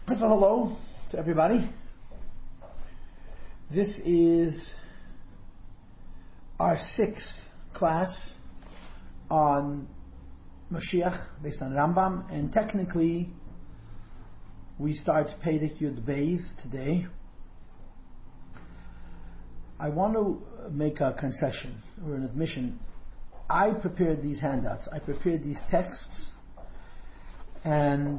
First of all, hello to everybody. This is our sixth class on Mashiach based on Rambam, and technically we start Perek Yud Beis today. I want to make a concession or an admission. I prepared these handouts, I prepared these texts, and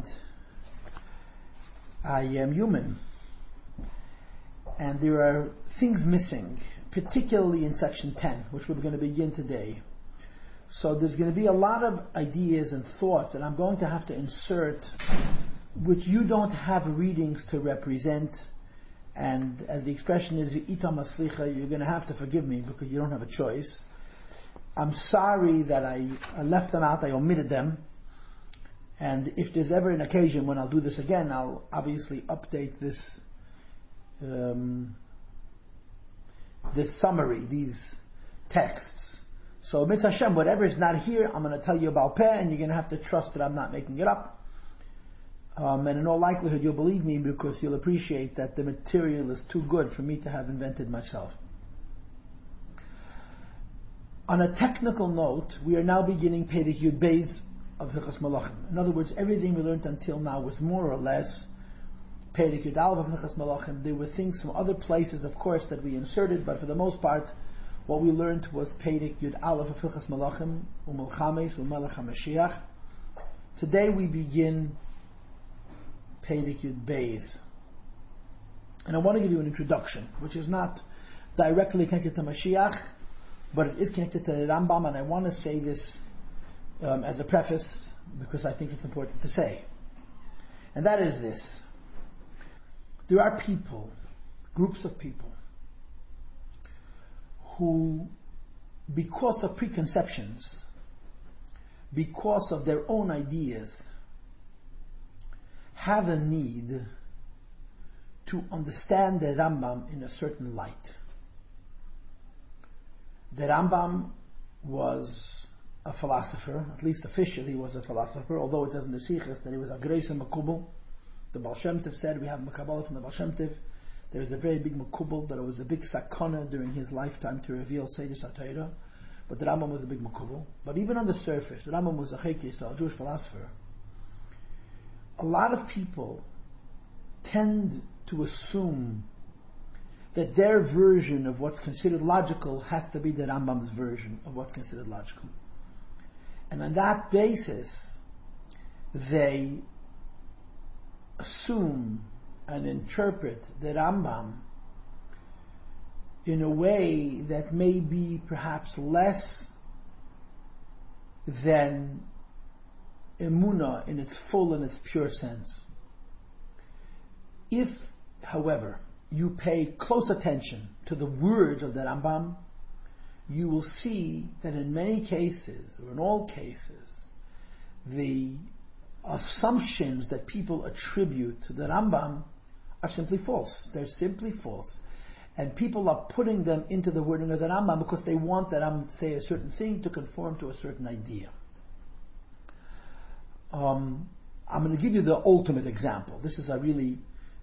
I am human. And there are things missing, particularly in section 10, which we're going to begin today. So there's going to be a lot of ideas and thoughts that I'm going to have to insert, which you don't have readings to represent. And as the expression is, ita maslicha, you're going to have to forgive me because you don't have a choice. I'm sorry that I left them out, I omitted them. And if there's ever an occasion when I'll do this again, I'll obviously update this this summary, these texts. So Mitzvah Hashem, whatever is not here, I'm going to tell you about Peh, and you're going to have to trust that I'm not making it up. And in all likelihood, you'll believe me because you'll appreciate that the material is too good for me to have invented myself. On a technical note, we are now beginning Perek Yud Beis of Hilchos Malachim. In other words, everything we learned until now was more or less Perek Yud Aleph of Hilchos Malachim. There were things from other places, of course, that we inserted, but for the most part, what we learned was Perek Yud Aleph of Hilchos Malachim, U'Melchames, U'Melech HaMashiach. Today we begin Perek Yud Beis. And I want to give you an introduction, which is not directly connected to Mashiach, but it is connected to Rambam, and I want to say this as a preface because I think it's important to say. And that is this. There are people, groups of people, who, because of preconceptions, because of their own ideas, have a need to understand the Rambam in a certain light. The Rambam was a philosopher, at least officially he was a philosopher, although it says in the Sichos that he was a Greis Makubal. The Baal Shem Tov said, we have Makabbalah from the Baal Shem Tov, there is a very big Makubal, that it was a big sakana during his lifetime to reveal Seder HaTorah, but the Rambam was a big Makubal. But even on the surface, the Rambam was a Chayk Yisrael, a Jewish philosopher. A lot of people tend to assume that their version of what's considered logical has to be the Rambam's version of what's considered logical. And on that basis, they assume and interpret the Rambam in a way that may be perhaps less than Emunah in its full and its pure sense. If, however, you pay close attention to the words of the Rambam, you will see that in many cases, or in all cases, the assumptions that people attribute to the Rambam are simply false. They're simply false. And people are putting them into the wording of the Rambam because they want the Rambam to say a certain thing to conform to a certain idea. I'm going to give you the ultimate example. This is a really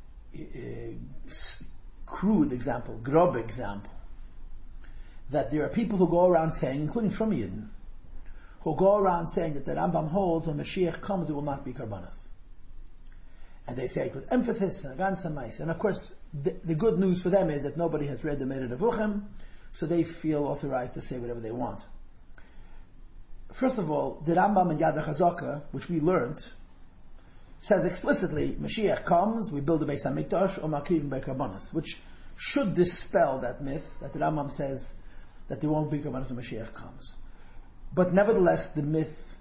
crude example, grob example, that there are people who go around saying, including from Yidden, who go around saying that the Rambam holds when Mashiach comes there will not be karbanos. And they say it with emphasis and gansamais. And of course, the good news for them is that nobody has read the Mered Avuchem, so they feel authorized to say whatever they want. First of all, the Rambam in Yad HaChazaka, which we learned, says explicitly, Mashiach comes, we build the Beis HaMikdash, or Makrivim Be'karbanos, which should dispel that myth that the Rambam says that there won't be karbanos when Mashiach comes. But nevertheless, the myth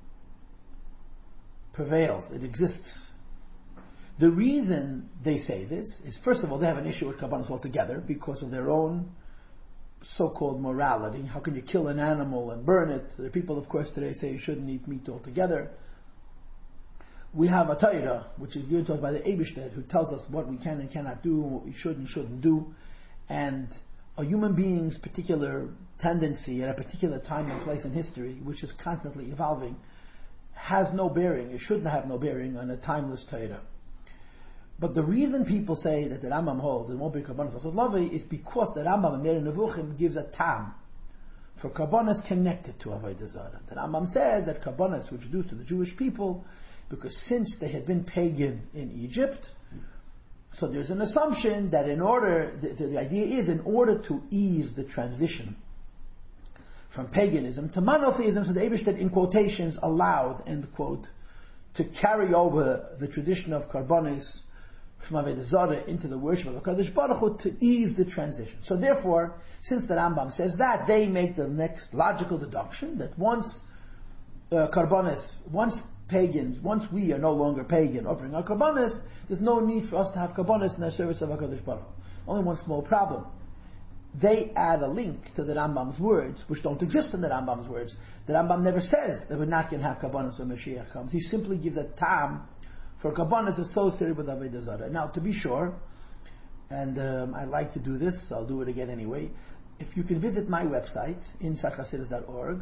prevails. It exists. The reason they say this is, first of all, they have an issue with karbanos altogether because of their own so-called morality. How can you kill an animal and burn it? There are people, of course, today say you shouldn't eat meat altogether. We have a Torah, which is given to us by the Eibishter, who tells us what we can and cannot do, what we should and shouldn't do. And a human being's particular tendency at a particular time and place in history, which is constantly evolving, has no bearing, it shouldn't have no bearing on a timeless Torah. But the reason people say that the Rambam holds it won't be Karbonis Asod Lavi is because the Rambam in Meir Nevuchim gives a tam for Karbonis connected to Avodah Zarah. The Rambam says that Karbonis were introduced to the Jewish people because since they had been pagan in Egypt, so there's an assumption that in order, the idea is in order to ease the transition from paganism to monotheism, so the Eibishter in quotations allowed, end quote, to carry over the tradition of Karbonis from Avodah Zarah into the worship of HaKadosh Baruch Hu to ease the transition. So therefore, since the Rambam says that, they make the next logical deduction that once Karbonis, once we are no longer pagan offering our Karbonis, there's no need for us to have Karbonis in our service of HaKadosh Baruch Hu. Only one small problem. They add a link to the Rambam's words, which don't exist in the Rambam's words. The Rambam never says that we're not going to have Karbonis when Mashiach comes. He simply gives a tam for Karbonis associated with Avodah Zarah. Now, to be sure, and I like to do this, so I'll do it again anyway. If you can visit my website, insachhasidus.org,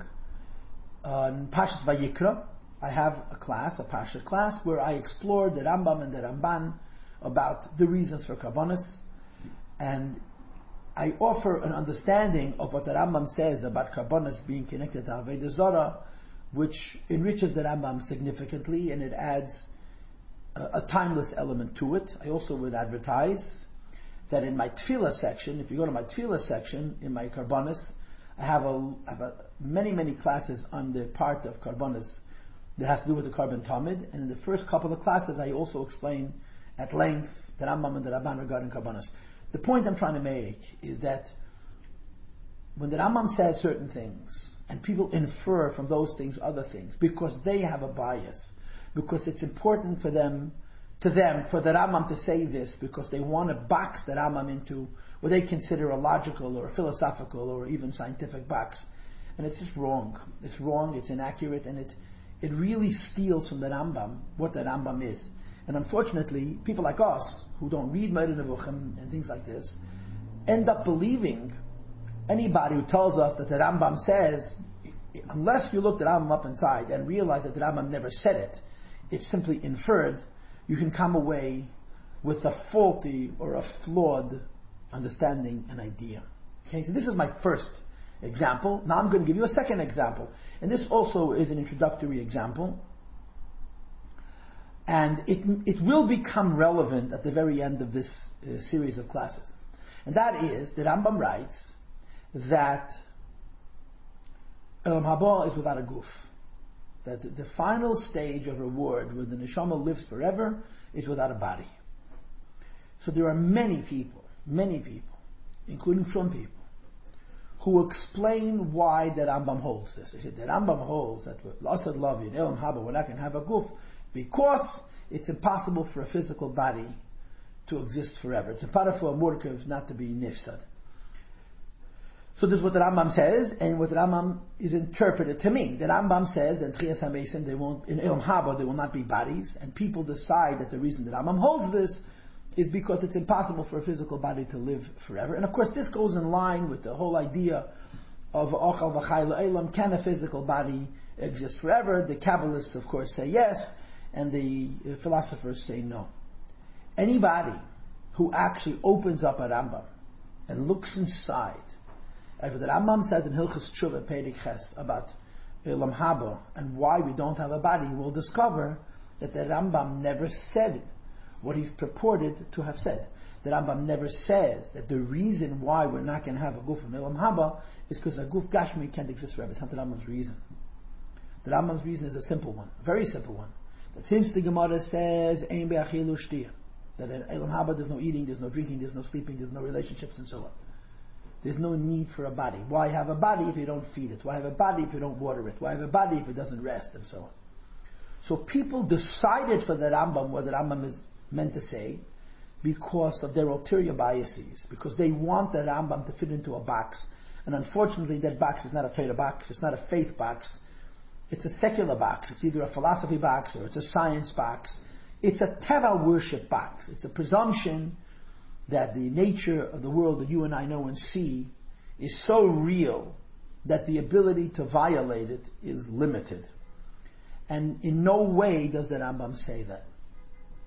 on Pashas Vayikra, I have a class, a Parsha class, where I explore the Rambam and the Ramban about the reasons for Karbonis, and I offer an understanding of what the Rambam says about Karbonis being connected to Avodah Zarah, which enriches the Rambam significantly, and it adds a timeless element to it. I also would advertise that in my Tefillah section, if you go to my Tefillah section, in my Karbonis, I have many classes on the part of Karbonis that has to do with the Karban Tamid, and in the first couple of classes I also explain at length the Rambam and the Ramban regarding Karbonis. The point I'm trying to make is that when the Rambam says certain things, and people infer from those things other things, because they have a bias, because it's important for them, for the Rambam to say this, because they want to box the Rambam into what they consider a logical or a philosophical or even scientific box. And it's just wrong. It's wrong, it's inaccurate, and it really steals from the Rambam what the Rambam is. And unfortunately, people like us, who don't read Meir Nevuchim and things like this, end up believing anybody who tells us that the Rambam says, unless you look the Rambam up inside and realize that the Rambam never said it, it's simply inferred, you can come away with a faulty or a flawed understanding and idea. Okay, so this is my first example. Now I'm going to give you a second example. And this also is an introductory example. And it will become relevant at the very end of this series of classes. And that is, the Rambam writes that Olam Haba is without a guf. That the final stage of reward, where the neshama lives forever, is without a body. So there are many people, including from people, who explain why the Rambam holds this. They say the Rambam holds that L'asad Lavi and Olam Haba, we're not going to have a guf, because it's impossible for a physical body to exist forever. It's impossible for a murkav not to be nifsad. So this is what the Rambam says, and what the Rambam is interpreted to mean. The Rambam says, in Tchias HaMesim, in Olam Haba, there will not be bodies, and people decide that the reason the Rambam holds this is because it's impossible for a physical body to live forever. And of course, this goes in line with the whole idea of Ochal V'chai L'Olam, can a physical body exist forever? The Kabbalists, of course, say yes, and the philosophers say no. Anybody who actually opens up a Rambam and looks inside, as what the Rambam says in Hilchos Tshuva Perek Ches about Olam Haba and why we don't have a body, will discover that the Rambam never said what he's purported to have said. The Rambam never says that the reason why we're not going to have a guf in Olam Haba is because a guf Gashmi can't exist forever. It's not the Rambam's reason. The Rambam's reason is a simple one, a very simple one. That since the Gemara says Ein be'achilu shtiya, that in Olam Haba there's no eating, there's no drinking, there's no sleeping, there's no relationships, and so on. There's no need for a body. Why have a body if you don't feed it? Why have a body if you don't water it? Why have a body if it doesn't rest? And so on. So people decided for the Rambam what the Rambam is meant to say because of their ulterior biases, because they want the Rambam to fit into a box. And unfortunately that box is not a Torah box, it's not a faith box, it's a secular box. It's either a philosophy box or it's a science box. It's a Teva worship box. It's a presumption that the nature of the world that you and I know and see is so real that the ability to violate it is limited. And in no way does the Rambam say that.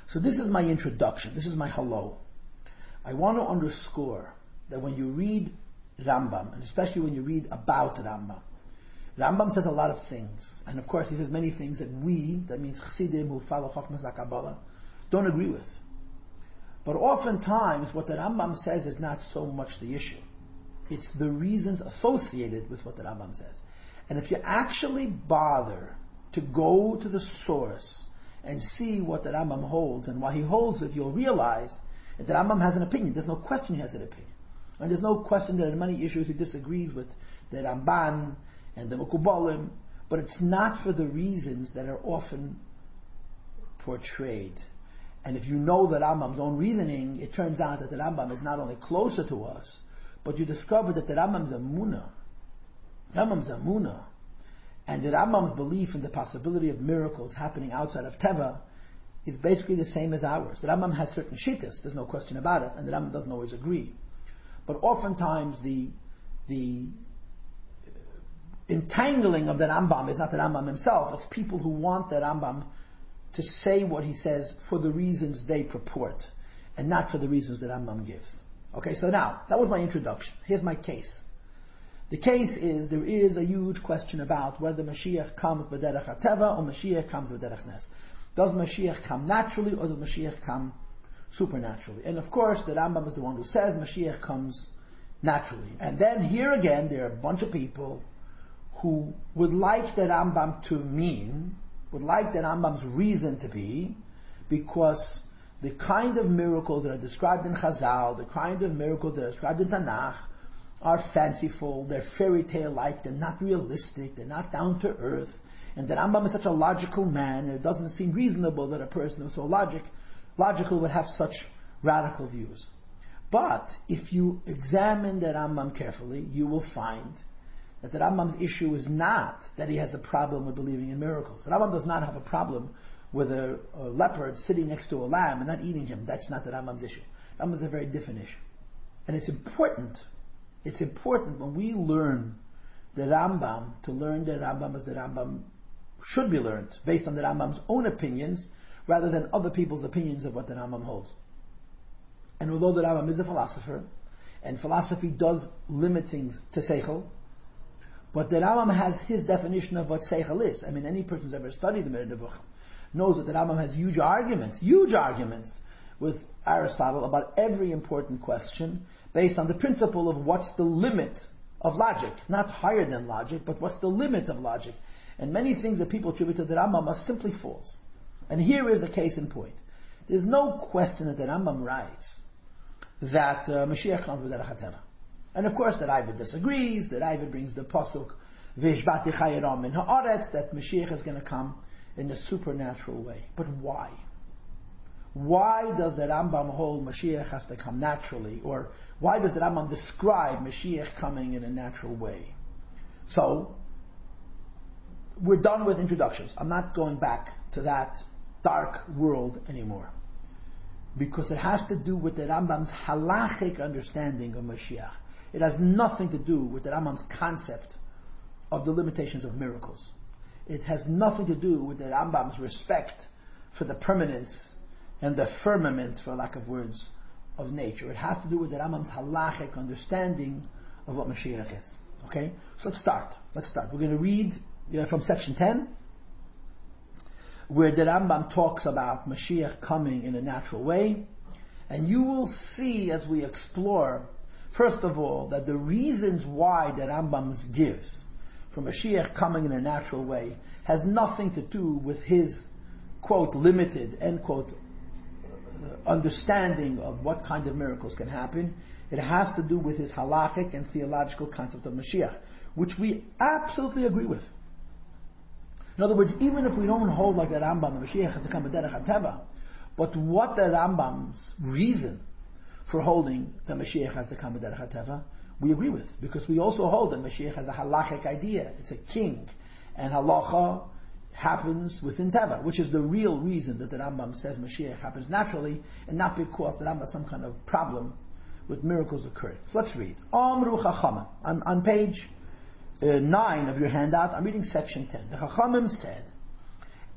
So this is my introduction. This is my hello. I want to underscore that when you read Rambam, and especially when you read about Rambam, Rambam says a lot of things. And of course he says many things that we, that means Chassidim who follow Chochmas HaKabbalah, don't agree with. But oftentimes what the Rambam says is not so much the issue. It's the reasons associated with what the Rambam says. And if you actually bother to go to the source and see what the Rambam holds and why he holds it, you'll realize that the Rambam has an opinion. There's no question he has an opinion. And there's no question that in many issues he disagrees with the Ramban and the Mekubalim, but it's not for the reasons that are often portrayed. And if you know the Rambam's own reasoning, it turns out that the Rambam is not only closer to us, but you discover that the Rambam's Amunah, and the Rambam's belief in the possibility of miracles happening outside of Teva is basically the same as ours. The Rambam has certain shittas, there's no question about it, and the Rambam doesn't always agree. But oftentimes the entangling of the Rambam is not the Rambam himself, it's people who want the Rambam to say what he says for the reasons they purport, and not for the reasons that Rambam gives. Okay, so now, that was my introduction. Here's my case. The case is, there is a huge question about whether Mashiach comes b'derech HaTeva or Mashiach comes b'derech Nes. Does Mashiach come naturally or does Mashiach come supernaturally? And of course, the Rambam is the one who says Mashiach comes naturally. And then here again, there are a bunch of people who would like the Rambam to mean, would like the Rambam's reason to be, because the kind of miracles that are described in Chazal, the kind of miracles that are described in Tanakh, are fanciful, they're fairy tale-like, they're not realistic, they're not down to earth, and the Rambam is such a logical man, and it doesn't seem reasonable that a person who's so logical would have such radical views. But if you examine the Rambam carefully, you will find that the Rambam's issue is not that he has a problem with believing in miracles. The Rambam does not have a problem with a leopard sitting next to a lamb and not eating him. That's not the Rambam's issue. Rambam is a very different issue. And it's important when we learn the Rambam, to learn the Rambam as the Rambam should be learned, based on the Rambam's own opinions, rather than other people's opinions of what the Rambam holds. And although the Rambam is a philosopher, and philosophy does limit things to Seichel, but the Rambam has his definition of what Seichel is. I mean, any person who's ever studied the Moreh Nevuchim knows that the Rambam has huge arguments with Aristotle about every important question, based on the principle of what's the limit of logic, not higher than logic, but what's the limit of logic. And many things that people attribute to the Rambam are simply false. And here is a case in point. There's no question that the Rambam writes that Mashiach comes with Derech HaTeva. And of course, the Ravid disagrees. The Ravid brings the pasuk V'ishbati chayiram min ha'aretz, that Mashiach is going to come in a supernatural way. But why? Why does the Rambam hold Mashiach has to come naturally? Or why does the Rambam describe Mashiach coming in a natural way? So, we're done with introductions. I'm not going back to that dark world anymore. Because it has to do with the Rambam's halachic understanding of Mashiach. It has nothing to do with the Rambam's concept of the limitations of miracles. It has nothing to do with the Rambam's respect for the permanence and the firmament, for lack of words, of nature. It has to do with the Rambam's halachic understanding of what Mashiach is. Okay? So let's start. We're going to read from section 10, where the Rambam talks about Mashiach coming in a natural way. And you will see as we explore, first of all, that the reasons why the Rambam gives for Mashiach coming in a natural way has nothing to do with his, quote, limited, end quote, understanding of what kind of miracles can happen. It has to do with his halachic and theological concept of Mashiach, which we absolutely agree with. In other words, even if we don't hold like the Rambam, the Mashiach has to come b'derech HaTeva, but what the Rambam's reason for holding the Mashiach has to come b'derech HaTeva, we agree with, because we also hold that Mashiach has a halachic idea. It's a king, and halacha happens within Teva, which is the real reason that the Rambam says Mashiach happens naturally, and not because the Rambam has some kind of problem with miracles occurring. So let's read. Amru Chachamim. On page 9 of your handout, I'm reading section 10. The Chachamim said,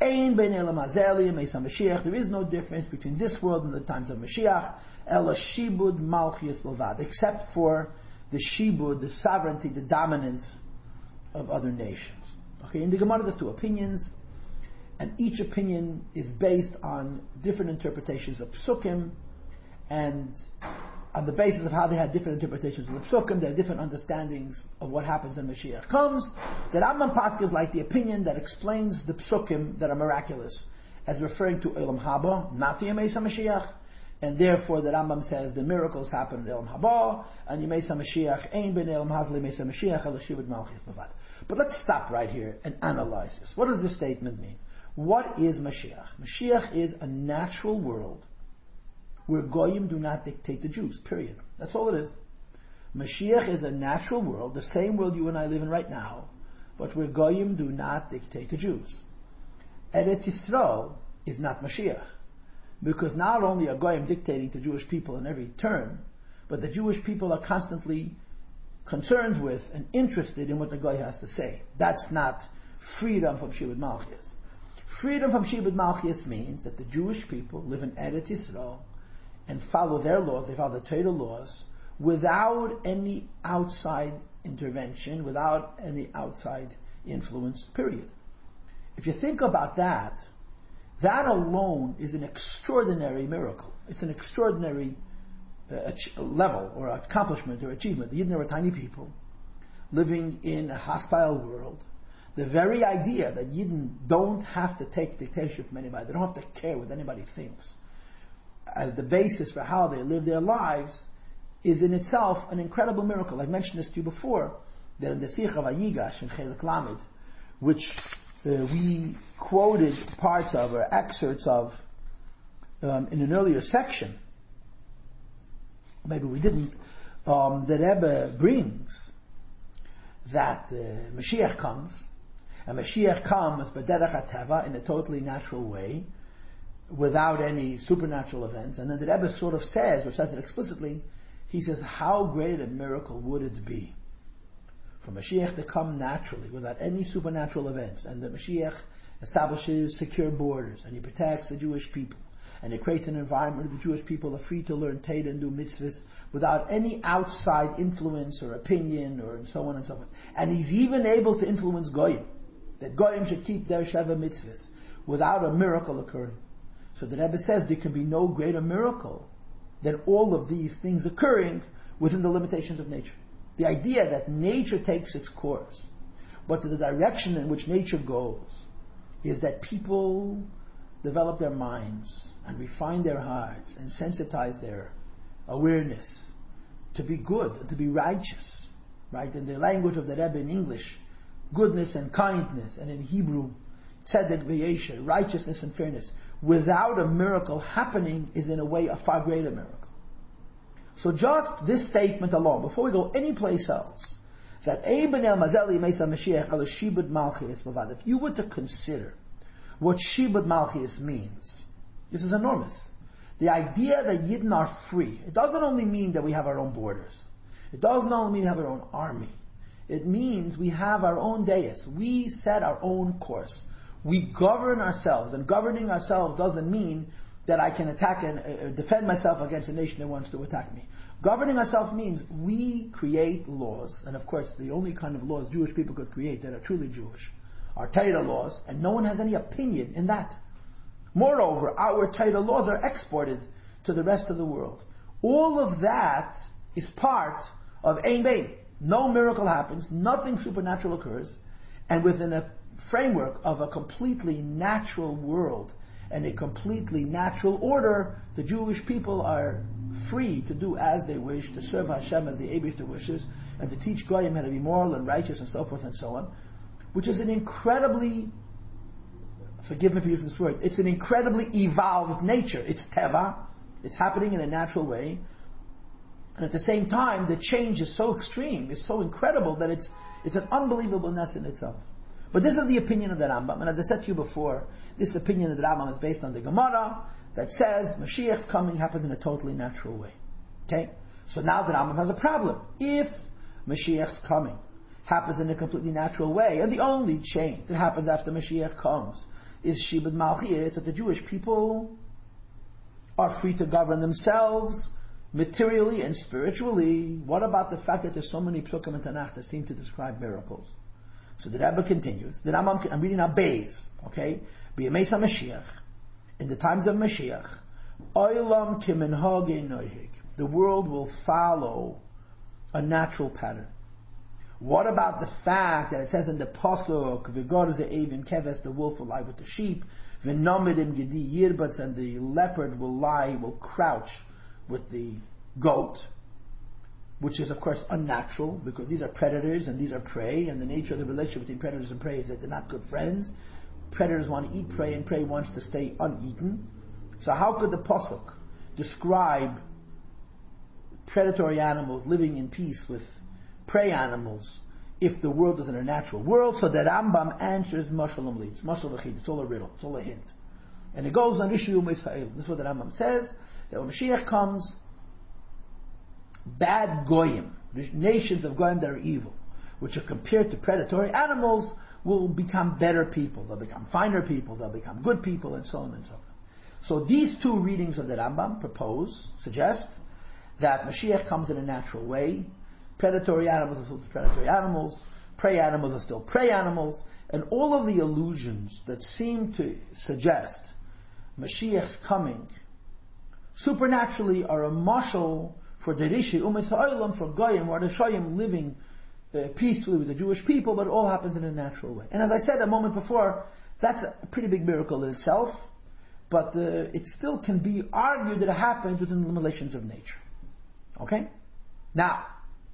Ein bein elam hazeh le'yemei Mashiach. There is no difference between this world and the times of Mashiach. Ela shibud malchus bilvad, except for the shibud, the sovereignty, the dominance of other nations. Okay, in the Gemara there's two opinions, and each opinion is based on different interpretations of psukim, and on the basis of how they had different interpretations of the psukim, they have different understandings of what happens when Mashiach comes. The Rambam Pascha is like the opinion that explains the psukim that are miraculous as referring to Elam Haba, not to Yemei Mashiach, and therefore the Rambam says the miracles happen in Elam Haba, and Yemei Mashiach Ein ben Elam Haba Yemei Mashiach El Shibud Malchus Bavad. But let's stop right here and analyze this. What does this statement mean? What is Mashiach? Mashiach is a natural world where Goyim do not dictate the Jews, period. That's all it is. Mashiach is a natural world, the same world you and I live in right now, but where Goyim do not dictate the Jews. Eretz Yisrael is not Mashiach, because not only are Goyim dictating to Jewish people in every turn, but the Jewish people are constantly concerned with and interested in what the Goy has to say. That's not freedom from Shibud Malchus. Freedom from Shibud Malchus means that the Jewish people live in Eretz Yisrael and follow their laws, they follow the Torah laws, without any outside intervention, without any outside influence, period. If you think about that, that alone is an extraordinary miracle. It's an extraordinary level or accomplishment or achievement. The Yidden were tiny people living in a hostile world. The very idea that Yidden don't have to take dictation from anybody, they don't have to care what anybody thinks, as the basis for how they live their lives, is in itself an incredible miracle. I've mentioned this to you before, that in the Sikha of Ayigash in Chelik Lamed, which we quoted parts of or excerpts of in an earlier section, maybe we didn't, the Rebbe brings that Mashiach comes, and Mashiach comes b'derech hateva, in a totally natural way, without any supernatural events. And then the Rebbe sort of says, or says it explicitly, he says, how great a miracle would it be for Mashiach to come naturally, without any supernatural events, and that Mashiach establishes secure borders, and he protects the Jewish people, and he creates an environment where the Jewish people are free to learn Torah and do mitzvahs without any outside influence or opinion, or and so on and so forth. And he's even able to influence Goyim, that Goyim should keep their Sheva mitzvahs without a miracle occurring. So the Rebbe says there can be no greater miracle than all of these things occurring within the limitations of nature. The idea that nature takes its course, but the direction in which nature goes is that people develop their minds and refine their hearts and sensitize their awareness to be good and to be righteous. Right? In the language of the Rebbe in English, goodness and kindness, and in Hebrew, tzedek v'yesher, righteousness and fairness, without a miracle happening, is in a way a far greater miracle. So just this statement alone, before we go any place else, that if you were to consider what Shibud Malchus means, this is enormous. The idea that Yidden are free, it doesn't only mean that we have our own borders. It doesn't only mean we have our own army. It means we have our own dais. We set our own course. We govern ourselves, and governing ourselves doesn't mean that I can attack and defend myself against a nation that wants to attack me. Governing ourselves means we create laws, and of course the only kind of laws Jewish people could create that are truly Jewish are Torah laws, and no one has any opinion in that. Moreover, our Torah laws are exported to the rest of the world. All of that is part of Ein Bein. No miracle happens, nothing supernatural occurs, and within a framework of a completely natural world and a completely natural order, the Jewish people are free to do as they wish, to serve Hashem as the Eibishter wishes, and to teach Goyim how to be moral and righteous and so forth and so on, which is an incredibly, forgive me for using this word, it's an incredibly evolved nature. It's teva, it's happening in a natural way, and at the same time, the change is so extreme, it's so incredible that it's an unbelievableness in itself. But this is the opinion of the Rambam, and as I said to you before, this opinion of the Rambam is based on the Gemara that says Mashiach's coming happens in a totally natural way. Okay? So now the Rambam has a problem. If Mashiach's coming happens in a completely natural way, and the only change that happens after Mashiach comes is Shibud Malchiyah, that the Jewish people are free to govern themselves materially and spiritually. What about the fact that there's so many psukim in Tanakh that seem to describe miracles? So the Rebbe continues. I'm reading now Beis, okay? B'yemei HaMashiach, in the times of Mashiach, Olam kiminhagei nohig, the world will follow a natural pattern. What about the fact that it says in the Pasuk, V'gor ze'evim keves, the wolf will lie with the sheep, V'nomidim gedi yirbats, and the leopard will crouch with the goat, which is of course unnatural, because these are predators and these are prey, and the nature of the relationship between predators and prey is that they're not good friends. Predators want to eat prey, and prey wants to stay uneaten. So how could the Pasuk describe predatory animals living in peace with prey animals if the world is in a natural world? So the Rambam answers Mashalim leads. Mashal v'chid, it's all a riddle, it's all a hint. And it goes on Rishu U'Meisael. This is what the Rambam says, that when Mashiach comes, bad goyim, the nations of goyim that are evil, which are compared to predatory animals, will become better people. They'll become finer people, they'll become good people, and so on and so forth. So these two readings of the Rambam suggest that Mashiach comes in a natural way. Predatory animals are still predatory animals, prey animals are still prey animals, and all of the allusions that seem to suggest Mashiach's coming supernaturally are a mashal for the Rishi Umes Ha'olam, for Goyim, or the Shoyim living peacefully with the Jewish people, but it all happens in a natural way. And as I said a moment before, that's a pretty big miracle in itself, but it still can be argued that it happens within the limitations of nature. Okay? Now,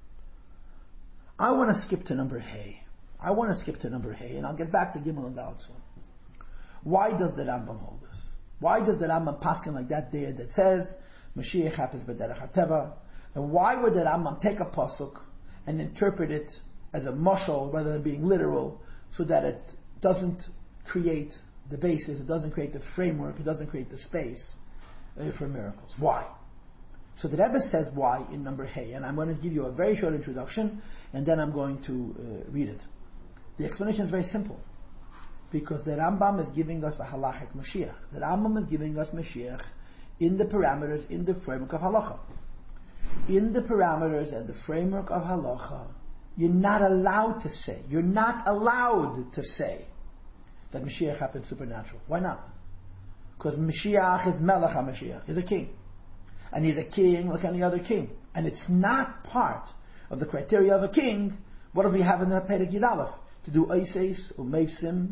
I want to skip to number Hey. And I'll get back to Gimel and Dalet soon. Why does the Rambam hold this? Why does the Rambam paskin like that there that says Mashiach happens b'derech hateva? And why would the Rambam take a pasuk and interpret it as a mashal rather than being literal, so that it doesn't create the basis, it doesn't create the framework, it doesn't create the space for miracles? Why? So the Rebbe says why in number Hey, and I'm going to give you a very short introduction, and then I'm going to read it. The explanation is very simple, because the Rambam is giving us a halachic Mashiach. The Rambam is giving us Mashiach in the parameters, in the framework of halacha. In the parameters and the framework of halacha, you're not allowed to say that Mashiach happens supernatural. Why not? Because Mashiach is Melech HaMashiach, he's a king. And he's a king like any other king. And it's not part of the criteria of a king. What do we have in the Perek Yud Aleph? To do Eiseis, Umeisim,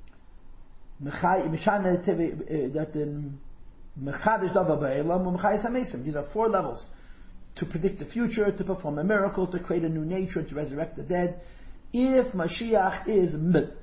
these are 4 levels. To predict the future, to perform a miracle, to create a new nature, to resurrect the dead. If Mashiach is Melech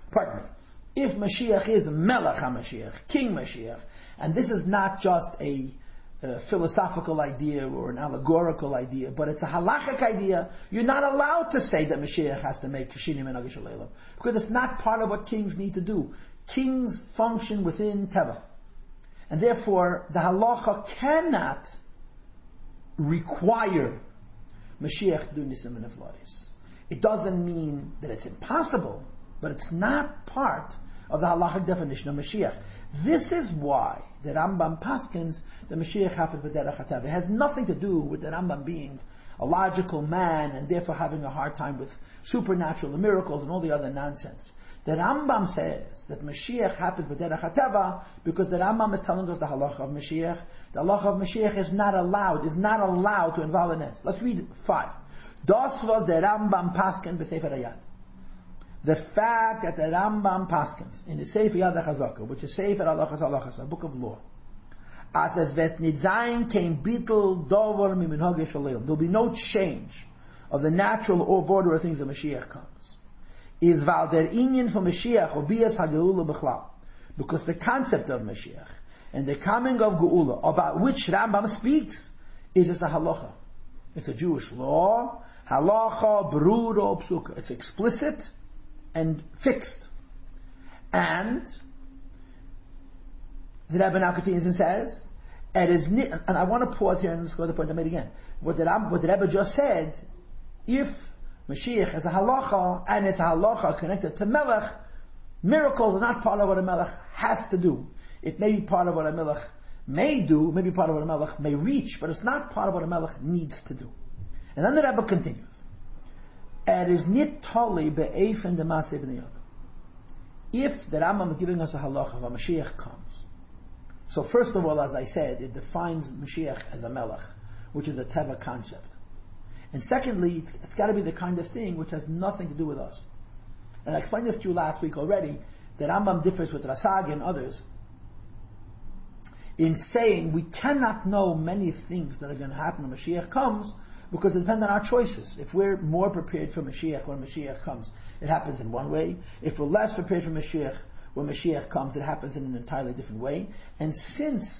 HaMashiach, King Mashiach, and this is not just a philosophical idea or an allegorical idea, but it's a halachic idea, you're not allowed to say that Mashiach has to make Kishinim and Agish Aleilam, because it's not part of what kings need to do. Kings function within Teva. And therefore, the halacha cannot require Mashiach to do Nisim and Neflais. It doesn't mean that it's impossible, but it's not part of the halachic definition of Mashiach. This is why the Rambam paskins the Mashiach happens with Derech HaTeva. It has nothing to do with the Rambam being a logical man and therefore having a hard time with supernatural and miracles and all the other nonsense. The Rambam says that Mashiach happens with Derech HaTeva because the Rambam is telling us the halacha of Mashiach. The halacha of Mashiach is not allowed to involve a nes. Let's read 5. Das was the Rambam paskin b'Sefer Hayad. The fact that the Rambam paskins in the Sefer Yad HaChazaka, which is Sefer Halachas Halachas, a book of law, as vet nitzayin came bitul dover miminhag shaleim. There'll be no change of the natural order of things that Mashiach comes. Is val der inyan for Mashiach obias hageula b'chlal, because the concept of Mashiach and the coming of Geula, about which Rambam speaks, is just a halacha. It's a Jewish law. Halacha bruro psuka. It's explicit and fixed. And the Rebbe now continues and says, and I want to pause here and let's go to the point I made again. What the Rebbe just said, if Mashiach is a halacha, and it's a halacha connected to Melech, Miracles are not part of what a melech has to do. It may be part of what a melech may do, maybe part of what a melech may reach, but it's not part of what a melech needs to do. And then the Rebbe continues. Er is nit tali be'efen de maseh b'nei adam. If the Rambam is giving us a halacha of a Mashiach comes, so first of all, as I said, it defines Mashiach as a melech, which is a teva concept. And secondly, it's got to be the kind of thing which has nothing to do with us. And I explained this to you last week already, that Rambam differs with Rasag and others in saying we cannot know many things that are going to happen when Mashiach comes, because it depends on our choices. If we're more prepared for Mashiach when Mashiach comes, it happens in one way. If we're less prepared for Mashiach when Mashiach comes, it happens in an entirely different way. And since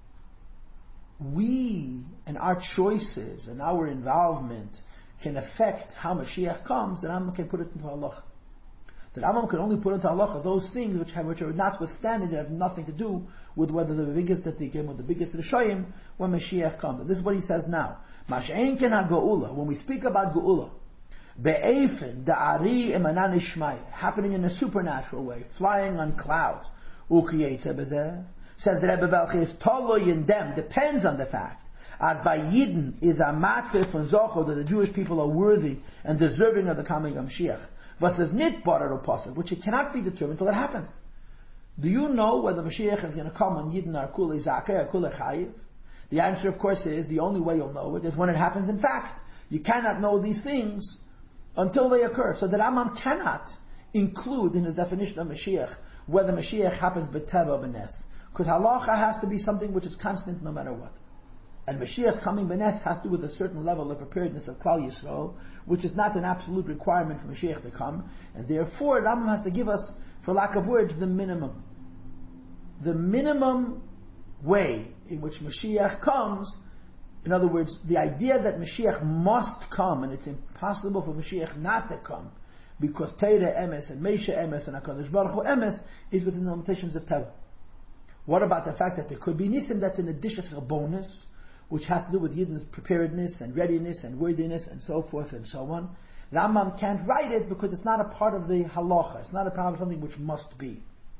we and our choices and our involvement can affect how Mashiach comes, then Rambam can put it into halacha. The Rambam can only put into halacha those things which are notwithstanding, that have nothing to do with whether the biggest tzaddikim or the biggest rishoyim when Mashiach comes. And this is what he says now. Mash'ein ken ha'geula. When we speak about geula, be'efen da'ari emanan ishmai, happening in a supernatural way, flying on clouds. Ukiyetze bezeh. Says the Rebbe Belchis, toloi in them, depends on the fact, as by Yidden is a matzah from Zocho, that the Jewish people are worthy and deserving of the coming of Mashiach. Versus nit barer or possible, which it cannot be determined until it happens. Do you know whether Mashiach is going to come and Yidden are kule zakeh or kule chayiv? The answer, of course, is the only way you'll know it is when it happens in fact. You cannot know these things until they occur. So the Rambam cannot include in his definition of Mashiach whether Mashiach happens b'teva or b'nes. Because halacha has to be something which is constant no matter what. And Mashiach coming b'nes has to do with a certain level of preparedness of Klal Yisrael, which is not an absolute requirement for Mashiach to come. And therefore, Rambam has to give us, for lack of words, the minimum. The minimum way in which Mashiach comes, in other words, the idea that Mashiach must come, and it's impossible for Mashiach not to come, because Torah emes and Moshe emes and HaKadosh Baruch Hu emes, is within the limitations of Teva. What about the fact that there could be nisim that's an additional bonus, which has to do with Yidden's preparedness and readiness and worthiness and so forth and so on? Rambam can't write it because it's not a part of the halacha. It's not a part of something which must be.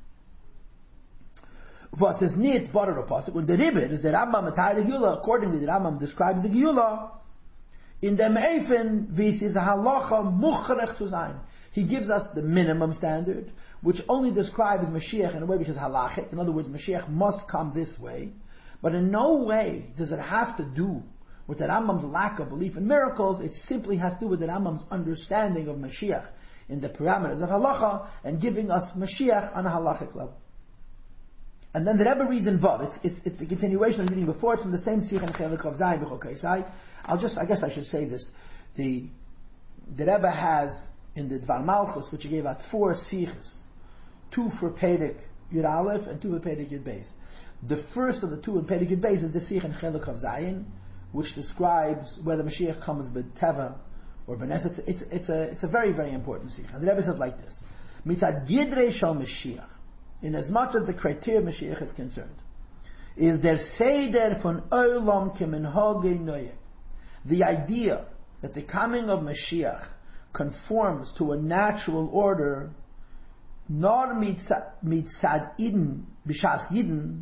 Was is nit barer or possible? When the Rebbe is the Rambam atayr the Geulah, accordingly the Rambam describes the Geulah in dem Eifen, wie es is a halacha muchrech zu sein. He gives us the minimum standard, which only describes Mashiach in a way which is halachic. In other words, Mashiach must come this way. But in no way does it have to do with the Rambam's lack of belief in miracles. It simply has to do with the Rambam's understanding of Mashiach in the parameters of halacha and giving us Mashiach on a halachic level. And then the Rebbe reads in Vav. It's the continuation of the reading before. It's from the same Sikh and Chelik of Zayin B'Chokei. I guess I should say this. The Rebbe has in the Dvar Malchus, which he gave out 4 Sikhs, 2 for Perek Yud Aleph and 2 for Perek Yud Beis. The first of the 2 in Perek Yud Beis is the Sikh and Chelik of Zayin, which describes whether Mashiach comes b'teva or b'nes. It's a very, very important Sikh. And the Rebbe says like this: Mitzad Gidrei Shal Mashiach, in as much as the criteria of Mashiach is concerned, is there seder von olam keminhagei noyek. The idea that the coming of Mashiach conforms to a natural order, nor mitzad idin b'shas yidin.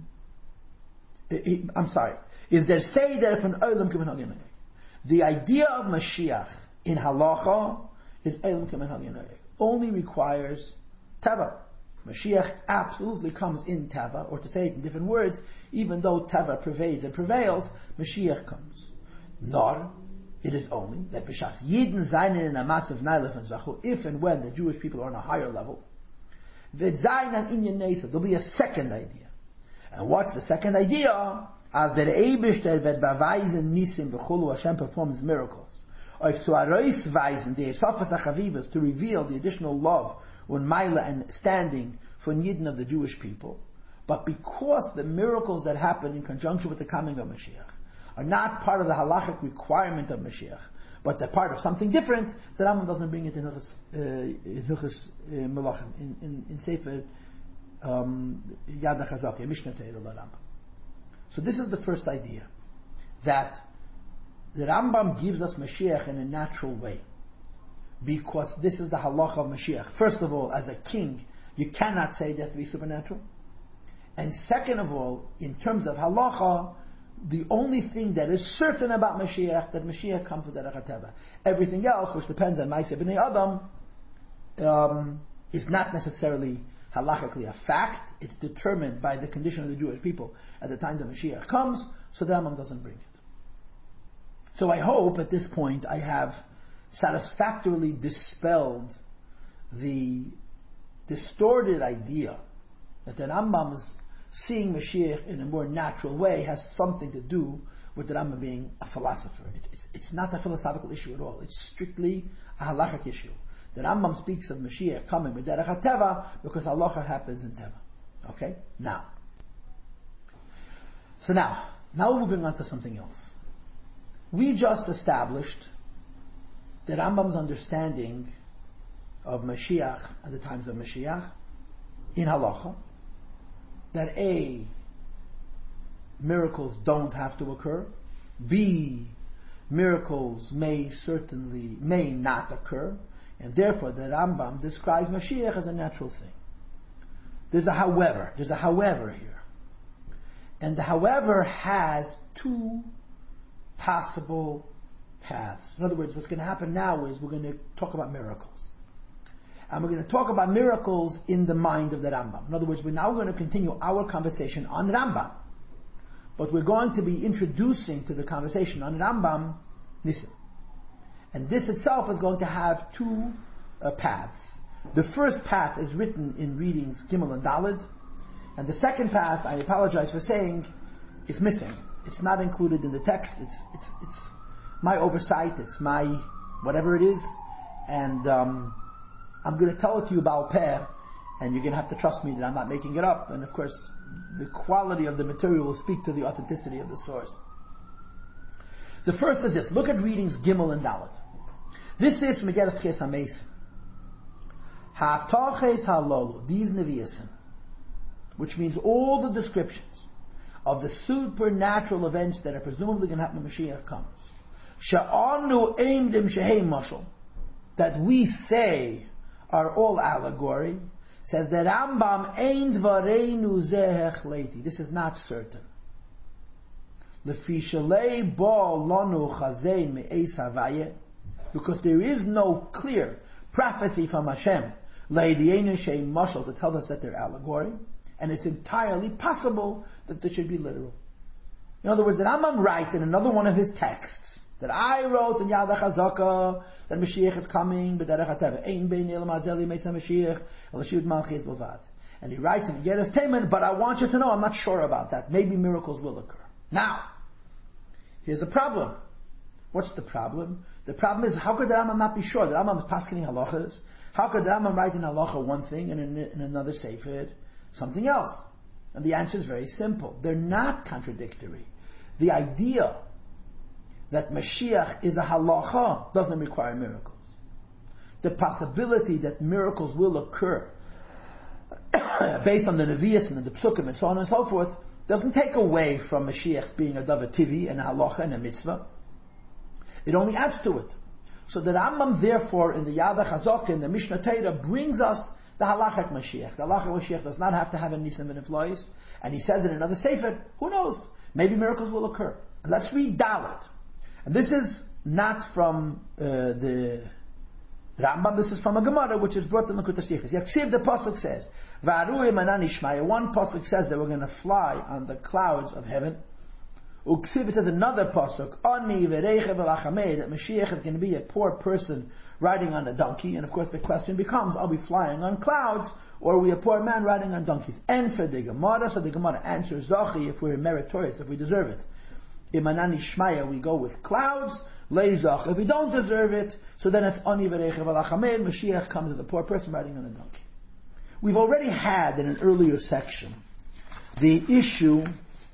I'm sorry. Is there seder von olam keminhagei noyek? The idea of Mashiach in halacha is olam keminhagei noyek. Only requires teva. Mashiach absolutely comes in Tava, or to say it in different words, even though Tava pervades and prevails, Mashiach comes. Nor, it is only that B'shas Yidden Zainen in a massive Nailef and Zachu, if and when the Jewish people are on a higher level, V'zayin an Inyan Neitha, there'll be a second idea. And what's the second idea? As der Eibishter wird beweisen Nisim v'chulu, Hashem performs miracles. Or if to arois weisen, the Esofas HaChavivas, to reveal the additional love on Maila and standing for Yidden of the Jewish people, but because the miracles that happen in conjunction with the coming of Mashiach are not part of the halachic requirement of Mashiach, but they're part of something different, the Rambam doesn't bring it in Hilchos Melachim, in Sefer Yad HaChazakah, Mishnah Torah Rambam. So this is the first idea, that the Rambam gives us Mashiach in a natural way, because this is the halacha of Mashiach. First of all, as a king You cannot say it has to be supernatural. And second of all, in terms of halacha, the only thing that is certain about Mashiach, that Mashiach comes with Derech HaTeva. Everything else, which depends on Ma'aseh B'nai Adam, is not necessarily halachically a fact. It's determined by the condition of the Jewish people at the time the Mashiach comes, so the Rambam doesn't bring it. So I hope at this point I have satisfactorily dispelled the distorted idea that the Rambam's seeing Mashiach in a more natural way has something to do with the Rambam being a philosopher. It's not a philosophical issue at all. It's strictly a halachic issue. The Rambam speaks of Mashiach coming with Derech HaTeva because halacha happens in Teva. Okay? Now we're moving on to something else. We just established the Rambam's understanding of Mashiach at the times of Mashiach in halacha, that A, miracles don't have to occur, B, miracles may not occur, and therefore the Rambam describes Mashiach as a natural thing. There's a however here. And the however has two possible paths. In other words, what's going to happen now is we're going to talk about miracles. And we're going to talk about miracles in the mind of the Rambam. In other words, we're now going to continue our conversation on Rambam. But we're going to be introducing to the conversation on Rambam Nisim. And this itself is going to have two paths. The first path is written in readings Gimel and Daled. And the second path, I apologize for saying, is missing. It's not included in the text. It's my oversight. It's my whatever it is. And I'm going to tell it to you Baal Peh, and you're going to have to trust me that I'm not making it up. And of course, the quality of the material will speak to the authenticity of the source. The first is this. Look at readings Gimel and Dalet. This is from Megillas Ches HaMesim. Haftaches halolu, these neviasim, which means all the descriptions of the supernatural events that are presumably going to happen when Mashiach comes. Sha'anu eimdim shehei mashal, that we say are all allegory, says that Rambam ein dvareinu zeh echleti. This is not certain. Lefi shalei bo lanu chazein me'eis havayeh, because there is no clear prophecy from Hashem le'edienu shei mashal to tell us that they're allegory, and it's entirely possible that they should be literal. In other words, the Rambam writes in another one of his texts that I wrote in Yad HaChazaka that Mashiach is coming, b'derech HaTeva. Ein bein elam hazeli meisa Mashiach, el shivut malchi es b'vad. And he writes in Yeres Teman, but I want you to know, I'm not sure about that. Maybe miracles will occur. Now, here's a problem. What's the problem? The problem is, how could the Rambam not be sure? The Rambam is paskening halachas. How could the Rambam write in halacha one thing and in another sefer something else? And the answer is very simple. They're not contradictory. The idea that Mashiach is a halacha doesn't require miracles. The possibility that miracles will occur based on the Nevi'as and the Psukim and so on and so forth doesn't take away from Mashiach being a Davar Tivi and a halacha and a mitzvah. It only adds to it. So the Rambam therefore in the Yad HaChazaka in the Mishnah Torah brings us the halachic Mashiach. The halachic Mashiach does not have to have a Nisim and Niflois, and he says in another sefer, who knows? Maybe miracles will occur. And let's read Dalet. And this is not from the Rambam, this is from a Gemara, which is brought in the Likutei Sichos. Yaksiv, the Pasuk says, V'aruim anan ishmaya. One Pasuk says that we're going to fly on the clouds of heaven. Uksiv, it says another Pasuk, Ani v'reichev v'lachamei, that Mashiach is going to be a poor person riding on a donkey. And of course the question becomes, are we flying on clouds, or are we a poor man riding on donkeys? And for the Gemara, so the Gemara answers, Zachi, if we're meritorious, if we deserve it. Imanani Shmaya, we go with clouds. Leizach, if we don't deserve it, so then it's Ani v'reichev v'lachamei, Mashiach comes as a poor person riding on a donkey. We've already had in an earlier section the issue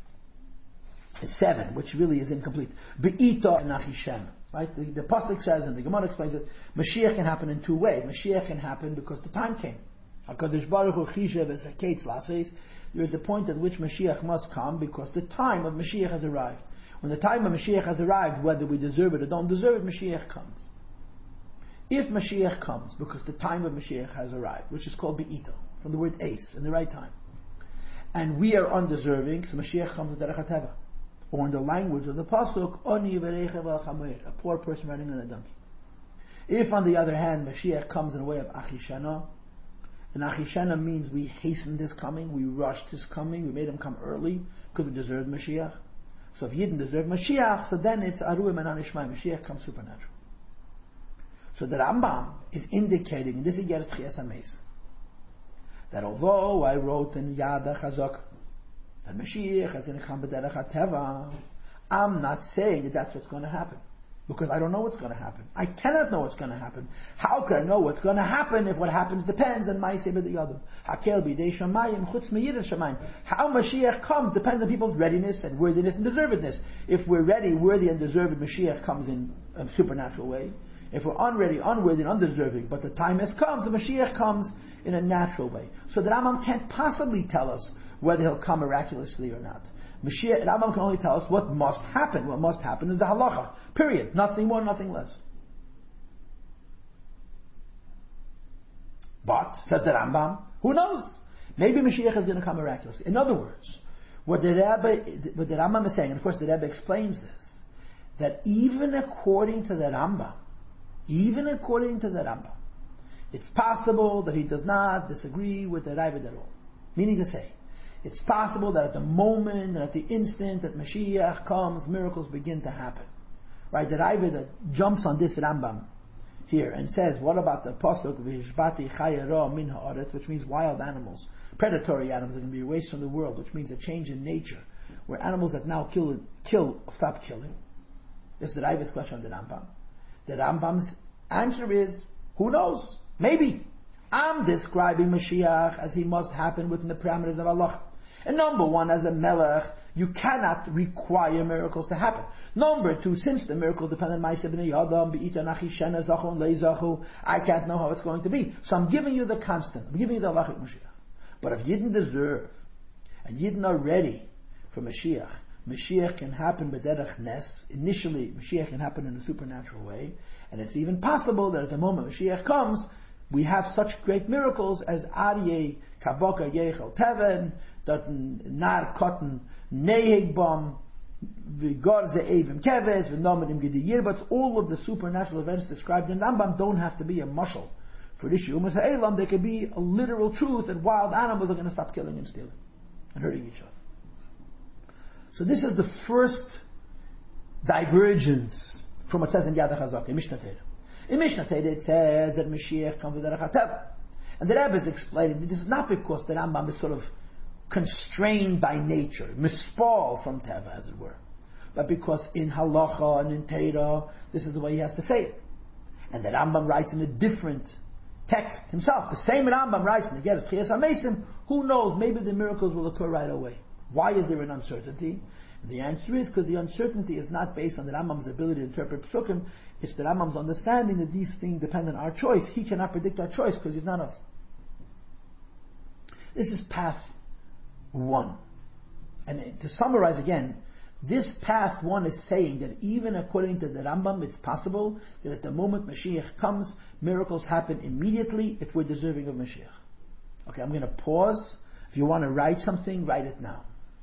7, which really is incomplete. Be'ita nachishem. Right? The Pasuk says, and the Gemara explains it, Mashiach can happen in two ways. Mashiach can happen because the time came. HaKadosh Baruch Hu chishev es haketz laseis. There is a point at which Mashiach must come because the time of Mashiach has arrived. When the time of Mashiach has arrived, whether we deserve it or don't deserve it, Mashiach comes. If Mashiach comes because the time of Mashiach has arrived, which is called Be'ita, from the word ace, in the right time. And we are undeserving, so Mashiach comes with Derech HaTeva. Or in the language of the Pasuk, Oni v'reichev al chamoir, a poor person riding on a donkey. If, on the other hand, Mashiach comes in a way of Achishana, and Achishana means we hastened his coming, we rushed his coming, we made him come early, because we deserved Mashiach. So if Yidden deserve Mashiach, so then it's Aruim and Anishmai, Mashiach comes supernatural. So the Rambam is indicating, and this is Yeres Tchias HaMeis, that although I wrote in Yada Chazak, that Mashiach is in Cham B'derech HaTeva, I'm not saying that that's what's going to happen. Because I don't know what's going to happen. I cannot know what's going to happen. How can I know what's going to happen if what happens depends on Ma'aseh B'Yadim? Hakel B'Idei Shamayim Chutz Me'Yiras Shamayim. How Mashiach comes depends on people's readiness and worthiness and deservedness. If we're ready, worthy and deserved, Mashiach comes in a supernatural way. If we're unready, unworthy and undeserving, but the time has come, the Mashiach comes in a natural way. So the Rambam can't possibly tell us whether he'll come miraculously or not. Mashiach, Rambam can only tell us what must happen. What must happen is the halacha. Period. Nothing more, nothing less. But, says the Rambam, who knows? Maybe Mashiach is going to come miraculously. In other words, what the Rambam is saying, and of course the Rebbe explains this, that even according to the Rambam, it's possible that he does not disagree with the Ravid at all. Meaning to say, it's possible that at the moment and at the instant that Mashiach comes, miracles begin to happen. Right? The Ravid that jumps on this Rambam here and says, what about the Pasuk V'hishbati chaya ra min ha'aretz, which means wild animals, predatory animals are going to be erased from the world, which means a change in nature, where animals that now kill stop killing. This is the Ravid's question on the Rambam. The Rambam's answer is, who knows? Maybe. I'm describing Mashiach as he must happen within the parameters of Allah. And number one, as a melech, you cannot require miracles to happen. Number two, since the miracle depends on Ma'aseh B'nei Adam, Be'ita Nachishena Zachu and Leizachu, I can't know how it's going to be. So I'm giving you the constant. I'm giving you the halachic Mashiach. But if Yidden deserve, and Yidden are ready for Mashiach, Mashiach can happen b'derech nes. Initially, Mashiach can happen in a supernatural way. And it's even possible that at the moment Mashiach comes, we have such great miracles as Aryeh, Kabaka, Yechel, Teven, that Nar Cotton, Neheg Bom, Vigor Ze'evim Keves, V'nomenim Gediyir, but all of the supernatural events described in Rambam don't have to be a mushal. For this Yom HaElam, they can be a literal truth that wild animals are going to stop killing and stealing and hurting each other. So this is the first divergence from what it says in Yad HaChazak, in Mishnah Torah. In Mishnah Torah it says that Mashiach comes with Derech HaTeva. And the Rebbe is explaining that this is not because the Rambam is sort of constrained by nature, mispal from Teva, as it were, but because in Halacha and in Torah, this is the way he has to say it. And the Rambam writes in a different text himself. The same Rambam writes in the Geras Tchias HaMeisim, who knows, maybe the miracles will occur right away. Why is there an uncertainty? And the answer is because the uncertainty is not based on the Rambam's ability to interpret Psukim, it's the Rambam's understanding that these things depend on our choice. He cannot predict our choice because he's not us. This is path one. And to summarize again, this path one is saying that even according to the Rambam, it's possible that at the moment Mashiach comes, miracles happen immediately if we're deserving of Mashiach. Okay, I'm going to pause. If you want to write something, write it now.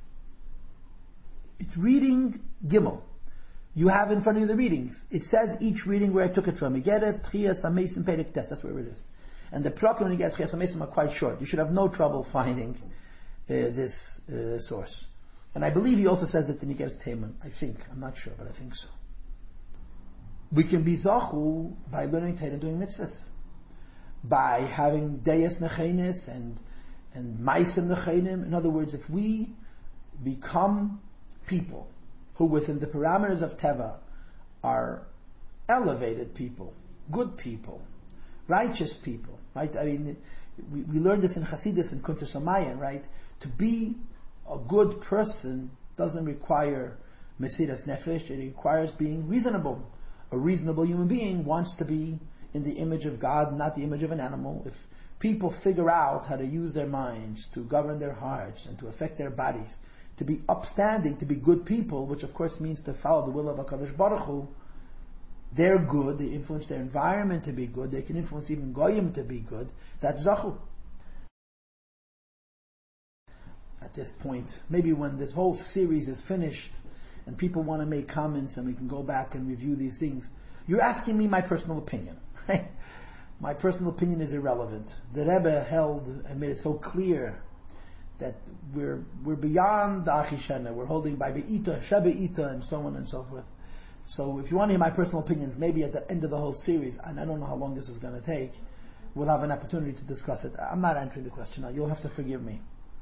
It's reading Gimel. You have in front of you the readings. It says each reading where I took it from. Igeres, Tchias, HaMeisim, Perek Tes. That's where it is. And the Prakim and Igeres, Tchias, HaMeisim are quite short. You should have no trouble finding this source. And I believe he also says it in Igeres Teman. I think. I'm not sure, but I think so. We can be Zachu by learning Torah and doing mitzvahs. By having Deyes Nechenes and Maisim Nechenim. In other words, if we become people who within the parameters of Teva are elevated people, good people, righteous people, right? I mean, we learned this in Hasidus and Kunter Samayan, right? To be a good person doesn't require Mesiras Nefesh, it requires being reasonable. A reasonable human being wants to be in the image of God, not the image of an animal. If people figure out how to use their minds to govern their hearts and to affect their bodies, to be upstanding, to be good people, which of course means to follow the will of HaKadosh Baruch Hu, they're good, they influence their environment to be good, they can influence even Goyim to be good, that's Zachu. at this point. Maybe when this whole series is finished and people want to make comments and we can go back and review these things. You're asking me my personal opinion, right? My personal opinion is irrelevant. The Rebbe held and made it so clear that we're beyond the Achishana. We're holding by Be'ita, Shebe'ita, and so on and so forth. So if you want to hear my personal opinions, maybe at the end of the whole series, and I don't know how long this is going to take, we'll have an opportunity to discuss it. I'm not answering the question now. You'll have to forgive me.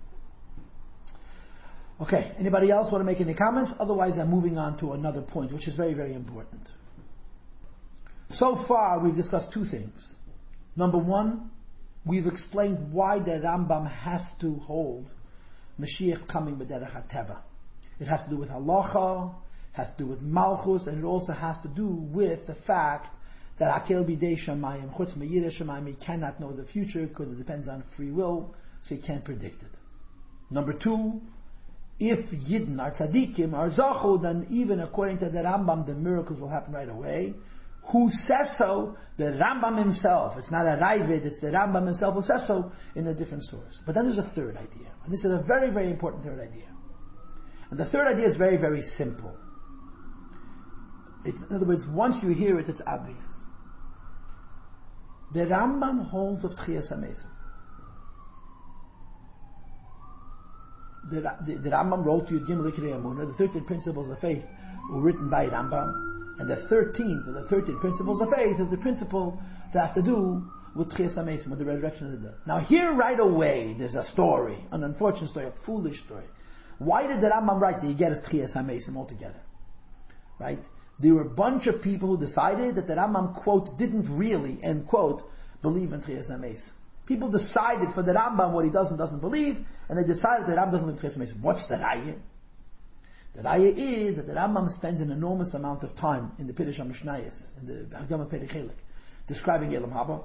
Okay, anybody else want to make any comments? Otherwise, I'm moving on to another point, which is very, very important. So far, we've discussed two things. Number one, we've explained why the Rambam has to hold Mashiach coming b'derech hateva. It has to do with halacha, has to do with malchus, and it also has to do with the fact that Akel b'dei shamayim, chutz me'yireh shamayim, he cannot know the future because it depends on free will, so he can't predict it. Number two, if Yidden are tzaddikim, are zachu, then even according to the Rambam, the miracles will happen right away. Who says so? The Rambam himself. It's not a Ravid, it's the Rambam himself who says so in a different source. But then there's a third idea. And this is a very, very important third idea. And the third idea is very, very simple. In other words, once you hear it, it's obvious. The Rambam holds of Tchiyas HaMesim. The Rambam wrote Yud Gimel Ikrei Emunah, the 13 principles of faith were written by Rambam. And the 13th of the 13 principles of faith is the principle that has to do with Tchiyas HaMesim, with the resurrection of the dead. Now here right away, there's a story, an unfortunate story, a foolish story. Why did the Rambam write that you get his Tchiyas HaMesim altogether? Right? There were a bunch of people who decided that the Rambam, quote, didn't really, end quote, believe in Tchiyas HaMesim. People decided for the Rambam what he does and doesn't believe, and they decided that the Rambam doesn't believe in Tchiyas HaMesim. What's the raya? The raya is that the Rambam spends an enormous amount of time in the Pirush HaMishnayos, in the Hakdama Perek Chelik, describing Elam Haba.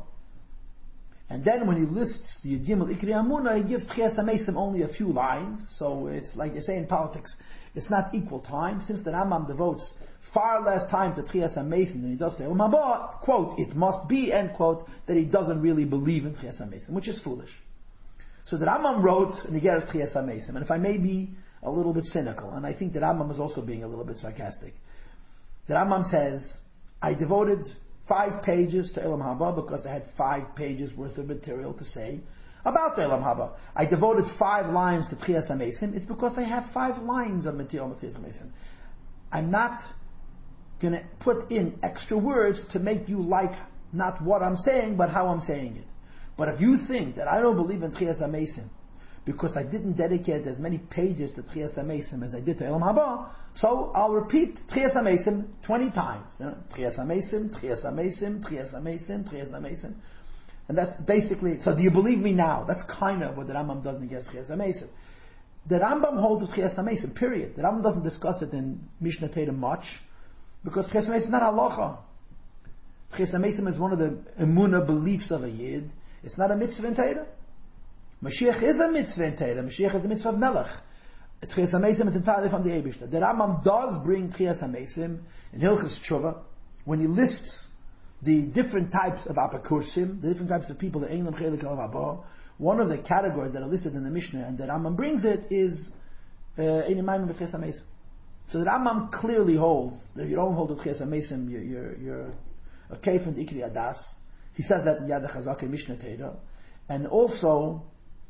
And then when he lists the Yud Gimel Ikrei Emunah, he gives Tchiyas HaMesim only a few lines. So it's like they say in politics, it's not equal time. Since the Rambam devotes far less time to Tchiyas HaMesim than he does to Elam Haba, quote, it must be, end quote, that he doesn't really believe in Tchiyas HaMesim, which is foolish. So the Rambam wrote, and he gets Tchiyas HaMesim. And if I may be a little bit cynical, and I think the Rambam is also being a little bit sarcastic. The Rambam says, I devoted 5 pages to Elam Haba because I had 5 pages worth of material to say about the Elam Haba. I devoted 5 lines to Tchiyas HaMesim. It's because I have 5 lines of material on Tchiyas HaMesim. I'm not going to put in extra words to make you like not what I'm saying, but how I'm saying it. But if you think that I don't believe in Tchiyas HaMesim because I didn't dedicate as many pages to Tchiyas HaMesim as I did to Elam Haba, so I'll repeat Tchiyas HaMesim 20 times. Tchiyas HaMesim, Tchiyas HaMesim, Tchiyas HaMesim, Tchiyas HaMesim. And that's basically, so do you believe me now? That's kind of what the Rambam does against Tchiyas HaMesim. The Rambam holds of Tchiyas HaMesim, period. The Rambam doesn't discuss it in Mishnah Torah much, because Tchiyas HaMesim is not halacha. Tchiyas HaMesim is one of the emunah beliefs of a Yid. It's not a mitzvah in Torah. Mashiach is a mitzvah in Torah. Mashiach is a mitzvah of Melech. Tchiyas HaMesim is entirely from the Eibishter. The Rambam does bring Tchiyas HaMesim in Hilchos Tshuva when he lists the different types of apakursim, the different types of people that Ein Lam Chelik Elam Haba. One of the categories that are listed in the Mishnah, and the Rambam brings it, is Ein Imayim B'Tchiyas HaMesim. So the Rambam clearly holds that if you don't hold the Tchiyas HaMesim, you're a kafir in the Ikri Adas. He says that in Yad HaChazak in Mishnah Torah. And also,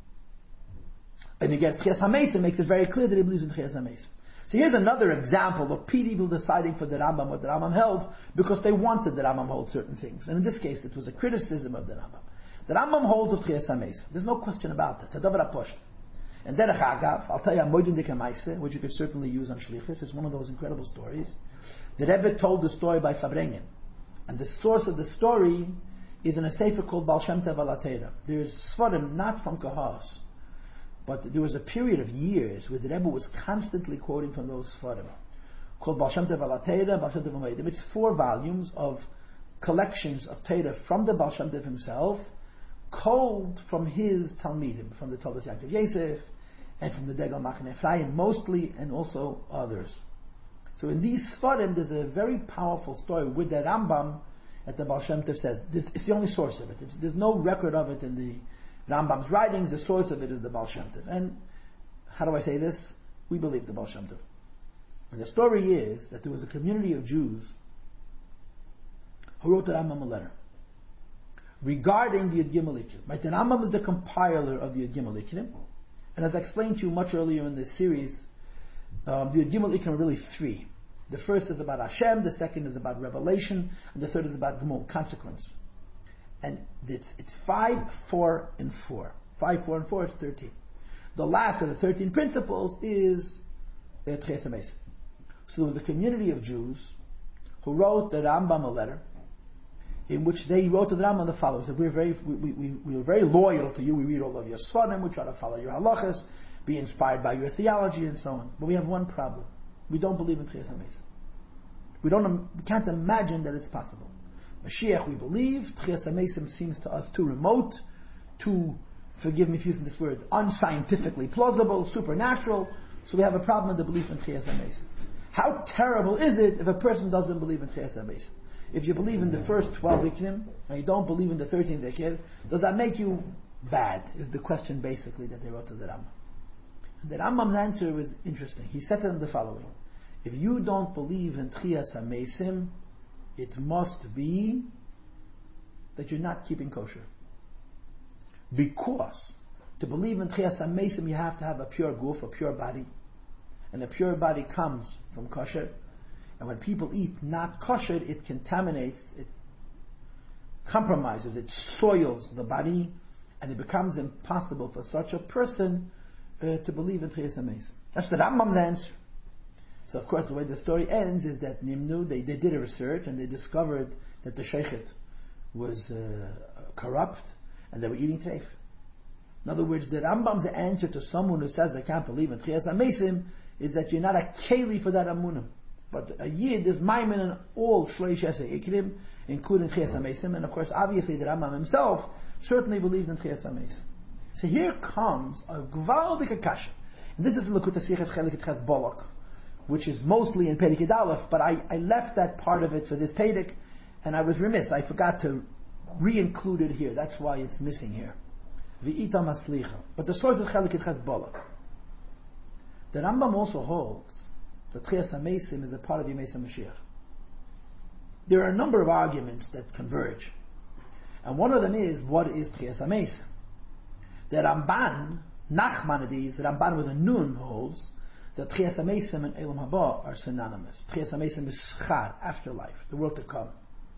and against Tchiyas HaMesim makes it very clear that he believes in Tchiyas HaMesim. So here's another example of people deciding for the Rambam what the Rambam held because they wanted the Rambam hold certain things. And in this case, it was a criticism of the Rambam. The Rambam holds of Tchiyas HaMesim. There's no question about it. Tadavar HaPoshet. And Derech Agav, I'll tell you a Moedin Dikamaise, which you could certainly use on Shlichus. It's one of those incredible stories. The Rebbe told the story by Fabrengen. And the source of the story is in a sefer called Baal Shem Tov Al HaTorah. There's Sfarim, not from Kahas, but there was a period of years where the Rebbe was constantly quoting from those Sfarim, called Baal Shem Tov Al HaTorah, Baal Shem Tov Al Moedim. It's 4 volumes of collections of Torah from the Baal Shem Tov himself, culled from his Talmidim, from the Toldos Yaakov Yosef, and from the Degel Machane Ephraim mostly, and also others. So in these Sfarim, there's a very powerful story with the Rambam that the Baal Shem Tov says. It's the only source of it. There's no record of it in the Rambam's writings. The source of it is the Baal Shem Tov. And How do I say this? We believe the Baal Shem Tov. And the story is that there was a community of Jews who wrote the Rambam a letter regarding the Yud Gimel Ikrim. Right? The Rambam is the compiler of the Yud Gimel Ikrim. And as I explained to you much earlier in this series, the Yud Gimel Ikrim are really three. The first is about Hashem, the second is about revelation, and the third is about Gemul, consequence. And it's 5, 4, and 4. 5, 4, and 4 is 13. The last of the 13 principles is Tchias HaMesim. So there was a community of Jews who wrote the Rambam a letter in which they wrote to the Rambam the following. They said, we are very loyal to you. We read all of your Sfarim. We try to follow your halachas, be inspired by your theology, and so on. But we have one problem. We don't believe in Tchias HaMesim. We can't imagine that it's possible. Mashiach, we believe. Tchias HaMesim seems to us too remote, too, forgive me for using this word, unscientifically plausible, supernatural. So we have a problem with the belief in Tchias HaMesim. How terrible is it if a person doesn't believe in Tchias HaMesim? If you believe in the first 12 Ikrim, and you don't believe in the 13th Ikrim, does that make you bad? Is the question basically that they wrote to the Rambam. And the Rambam's answer was interesting. He said to them the following: if you don't believe in Tchias HaMesim, it must be that you're not keeping kosher. Because to believe in Tchias HaMesim, you have to have a pure guf, a pure body. And a pure body comes from kosher. And when people eat not kosher, it contaminates, it compromises, it soils the body, and it becomes impossible for such a person to believe in Tchias HaMesim. That's the Rambam's answer. So of course the way the story ends is that Nimnu, they did a research and they discovered that the sheikhet was corrupt and they were eating treif. In other words, the Rambam's answer to someone who says, I can't believe in Tchias HaMesim, is that you're not a keli for that amunah. But a yid is maimin in all shleish ikrim, including Tchias HaMesim, and of course, obviously, the Rambam himself certainly believed in Tchias HaMesim. So here comes a gvaldik kasha, and this is Lekut HaSichas Chelik Ches Bolok, which is mostly in Perek Yud Aleph, but I left that part of it for this Perek, and I was remiss. I forgot to re-include it here. That's why it's missing here. V'ita maslicha. But the source of Chelik Ches Bolok. The Rambam also holds that Tchias HaMesim is a part of Yemei Mashiach. There are a number of arguments that converge. And one of them is, what is Tchias HaMesim? The Ramban, Nachmanides, the Ramban with a nun holds that Tchias HaMesim and Elam Haba are synonymous. Tchias HaMesim is Schar, afterlife, the world to come.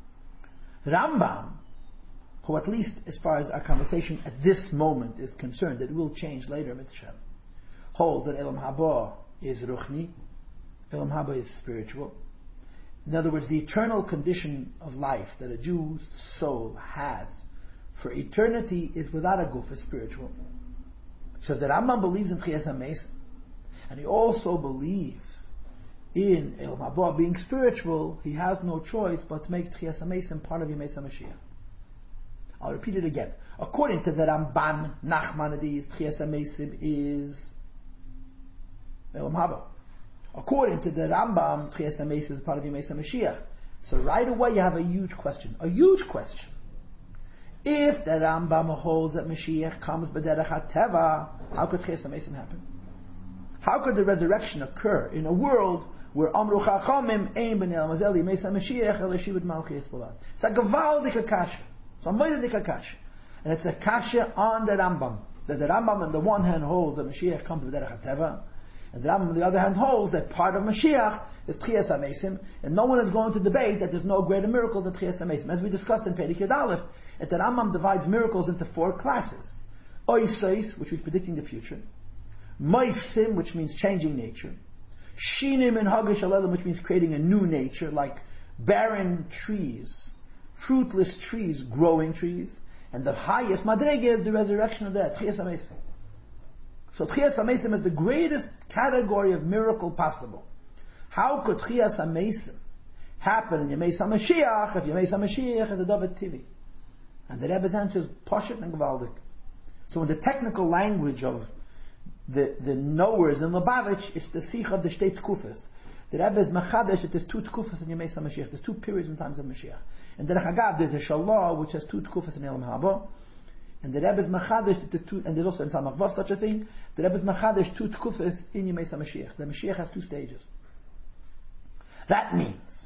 Rambam, who at least as far as our conversation at this moment is concerned, it will change later, Mitzvah, holds that Elam Haba is Ruchni, Elam Haba is spiritual. In other words, the eternal condition of life that a Jew's soul has for eternity is without a guf, is spiritual. So the Rambam believes in Tchias HaMesim, and he also believes in Elam Haba being spiritual. He has no choice but to make Tchias HaMesim part of Yemei Mashiach. I'll repeat it again. According to the Ramban, Nachmanides, Tchias HaMesim is Elam Haba. According to the Rambam, Tchias HaMesim is part of Yemei Mashiach. So right away you have a huge question. A huge question. If the Rambam holds that Mashiach comes b'derech hateva, how could Tchias HaMesim happen? How could the resurrection occur in a world where Amru Chachamim ein b'nei Elmazel Yemei Mashiach el Yeshivut Malchis B'lad? It's a gewaldige kasha. It's a moedige kasha. And it's a kasha on the Rambam. That the Rambam on the one hand holds that Mashiach comes b'derech hateva, and the Rambam on the other hand holds that part of Mashiach is Tchias HaMesim, and no one is going to debate that there's no greater miracle than Tchias HaMesim. As we discussed in Perek Yud Aleph, that the Rambam divides miracles into 4 classes. Oiseis, which is predicting the future. Moisim, which means changing nature. Shinim and Hagish Alelim, which means creating a new nature, like barren trees, fruitless trees, growing trees. And the highest madrega is the resurrection of that, Tchias HaMesim. So Tchias HaMesim is the greatest category of miracle possible. How could Tchias HaMesim happen in Yemei Mashiach if Yemei Mashiach is a David Tivi? And the Rebbe's answer is Poshet and Gvaldik. So in the technical language of the knowers in Lubavitch, it's the Sikh of the Shtei Tkufas. The Rebbe is Machadash that there's 2 Tkufas in Yemei Mashiach. There's 2 periods in times of Mashiach. And Derech Agav, there's a Shalah which has 2 Tkufas in Elam Haba. And the Rebbe is Machadish, and there's also in Samach Vav such a thing, the Rebbe is Machadish 2 Tkufas in Yemei Mashiach. The Mashiach has 2 stages. That means,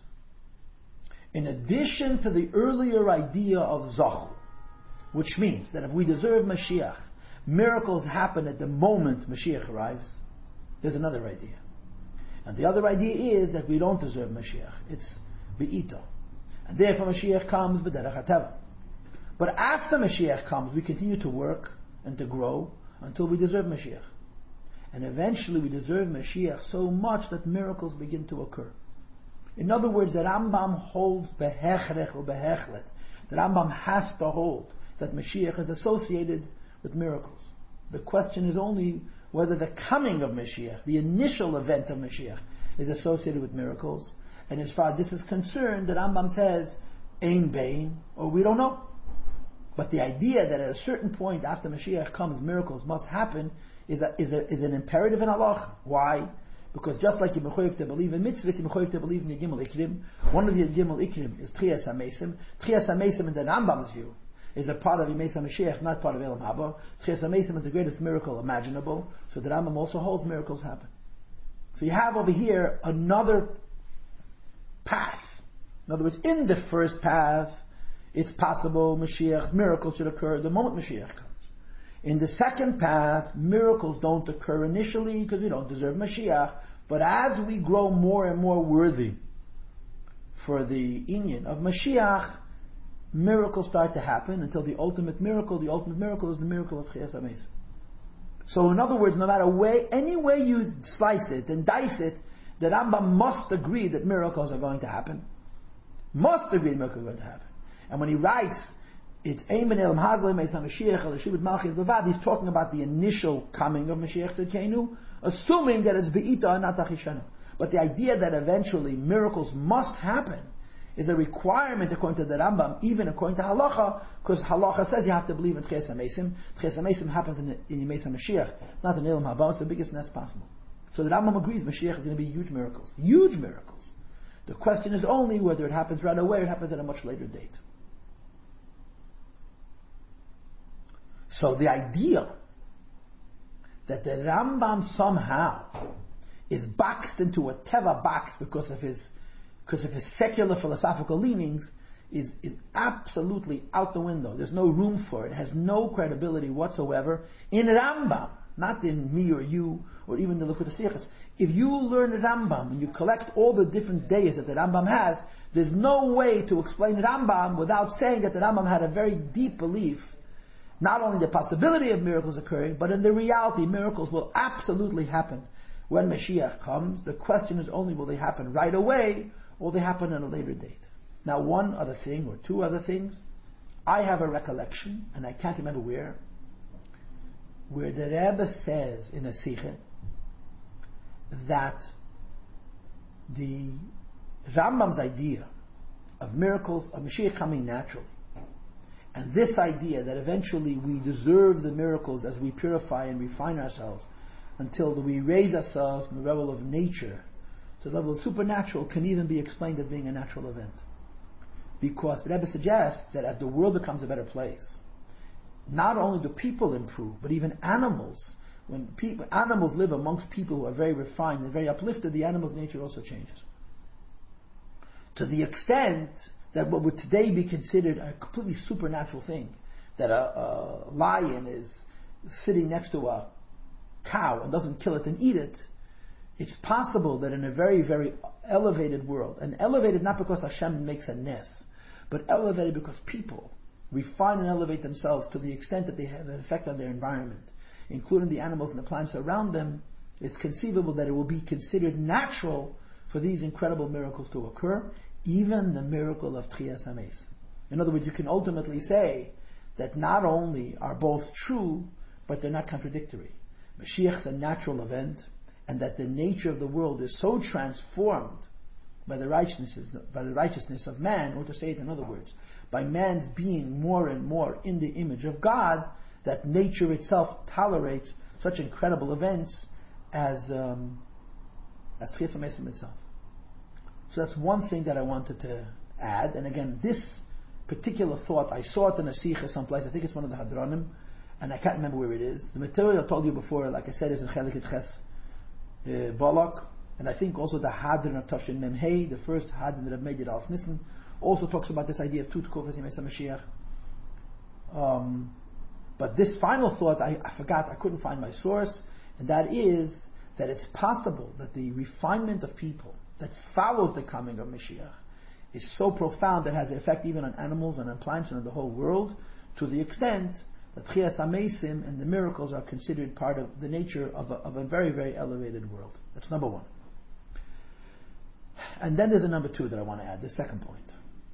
in addition to the earlier idea of Zachu, which means that if we deserve Mashiach, miracles happen at the moment Mashiach arrives, there's another idea. And the other idea is that we don't deserve Mashiach. It's Be'ito. And therefore Mashiach comes B'derech HaTeva. But after Mashiach comes, we continue to work and to grow until we deserve Mashiach. And eventually we deserve Mashiach so much that miracles begin to occur. In other words, the Rambam holds behechrech or behechlet. The Rambam has to hold that Mashiach is associated with miracles. The question is only whether the coming of Mashiach, the initial event of Mashiach, is associated with miracles. And as far as this is concerned, the Rambam says, Ein Bein, or we don't know. But the idea that at a certain point after Mashiach comes, miracles must happen is an imperative in Allah. Why? Because just like you're mechoyev to believe in mitzvahs, you're mechoyev to believe in the Gimel Ikrim. One of the Gimel Ikrim is Tchias HaMesim. Tchias HaMesim in the Rambam's view is a part of Yemei Mashiach, not part of Elam Haba. Tchias HaMesim is the greatest miracle imaginable. So the Rambam also holds miracles happen. So you have over here another path. In other words, in the first path, it's possible Mashiach, miracles should occur the moment Mashiach comes. In the second path, miracles don't occur initially because we don't deserve Mashiach, but as we grow more and more worthy for the inyan of Mashiach, miracles start to happen until the ultimate miracle is the miracle of Tchias HaMesim. So in other words, no matter any way you slice it and dice it, the Rambam must agree that miracles are going to happen. Must agree that miracles are going to happen. And when he writes, it's Ein Ben Elam Hazle Meis HaMashiach Al Shibud Malchis Levad, he's talking about the initial coming of Mashiach Tzidkenu, assuming that it's Be'ita and not Achishana. But the idea that eventually miracles must happen is a requirement according to the Rambam, even according to Halacha, because Halacha says you have to believe in Tchias HaMesim. Tchias HaMesim happens in Yemei Mashiach, not in Elam Haba. It's the biggest nest possible. So the Rambam agrees Mashiach is going to be huge miracles. Huge miracles. The question is only whether it happens right away or it happens at a much later date. So the idea that the Rambam somehow is boxed into a Teva box because of his secular philosophical leanings is absolutely out the window. There's no room for it. It has no credibility whatsoever in Rambam, not in me or you or even the Likutei Sichos. If you learn Rambam and you collect all the different days that the Rambam has, there's no way to explain Rambam without saying that the Rambam had a very deep belief not only the possibility of miracles occurring, but in the reality, miracles will absolutely happen when Mashiach comes. The question is only, will they happen right away, or will they happen at a later date? Now, one other thing, or two other things. I have a recollection, and I can't remember where the Rebbe says in a Sikha that the Rambam's idea of miracles, of Mashiach coming naturally, and this idea that eventually we deserve the miracles as we purify and refine ourselves until we raise ourselves from the level of nature to the level of supernatural can even be explained as being a natural event. Because the Rebbe suggests that as the world becomes a better place, not only do people improve, but even animals. When animals live amongst people who are very refined and very uplifted, the animal's nature also changes. To the extent that what would today be considered a completely supernatural thing, that a lion is sitting next to a cow and doesn't kill it and eat it, it's possible that in a very, very elevated world, and elevated not because Hashem makes a ness, but elevated because people refine and elevate themselves to the extent that they have an effect on their environment, including the animals and the plants around them, it's conceivable that it will be considered natural for these incredible miracles to occur, even the miracle of Tchias HaMesim. In other words, you can ultimately say that not only are both true, but they're not contradictory. Mashiach is a natural event, and that the nature of the world is so transformed by the righteousness of man, or to say it in other words, by man's being more and more in the image of God, that nature itself tolerates such incredible events as Tchias HaMesim itself. So that's one thing that I wanted to add. And again, this particular thought. I saw it in a sikha someplace. I think it's one of the Hadronim, and I can't remember where it is. The material I told you before, like I said, is in Chelik Ches Balak, and I think also the Hadron of Tafshin Memhei, the first Hadron that I've made it Alf Nissen, also talks about this idea of Tut Kufas Yemei Mashiach. But this final thought, I forgot, I couldn't find my source, and that is that it's possible that the refinement of people that follows the coming of Mashiach is so profound that it has an effect even on animals and on plants and on the whole world, to the extent that Chias HaMeisim and the miracles are considered part of the nature of a very, very elevated world. That's number one. And then there's a number two that I want to add, the second point.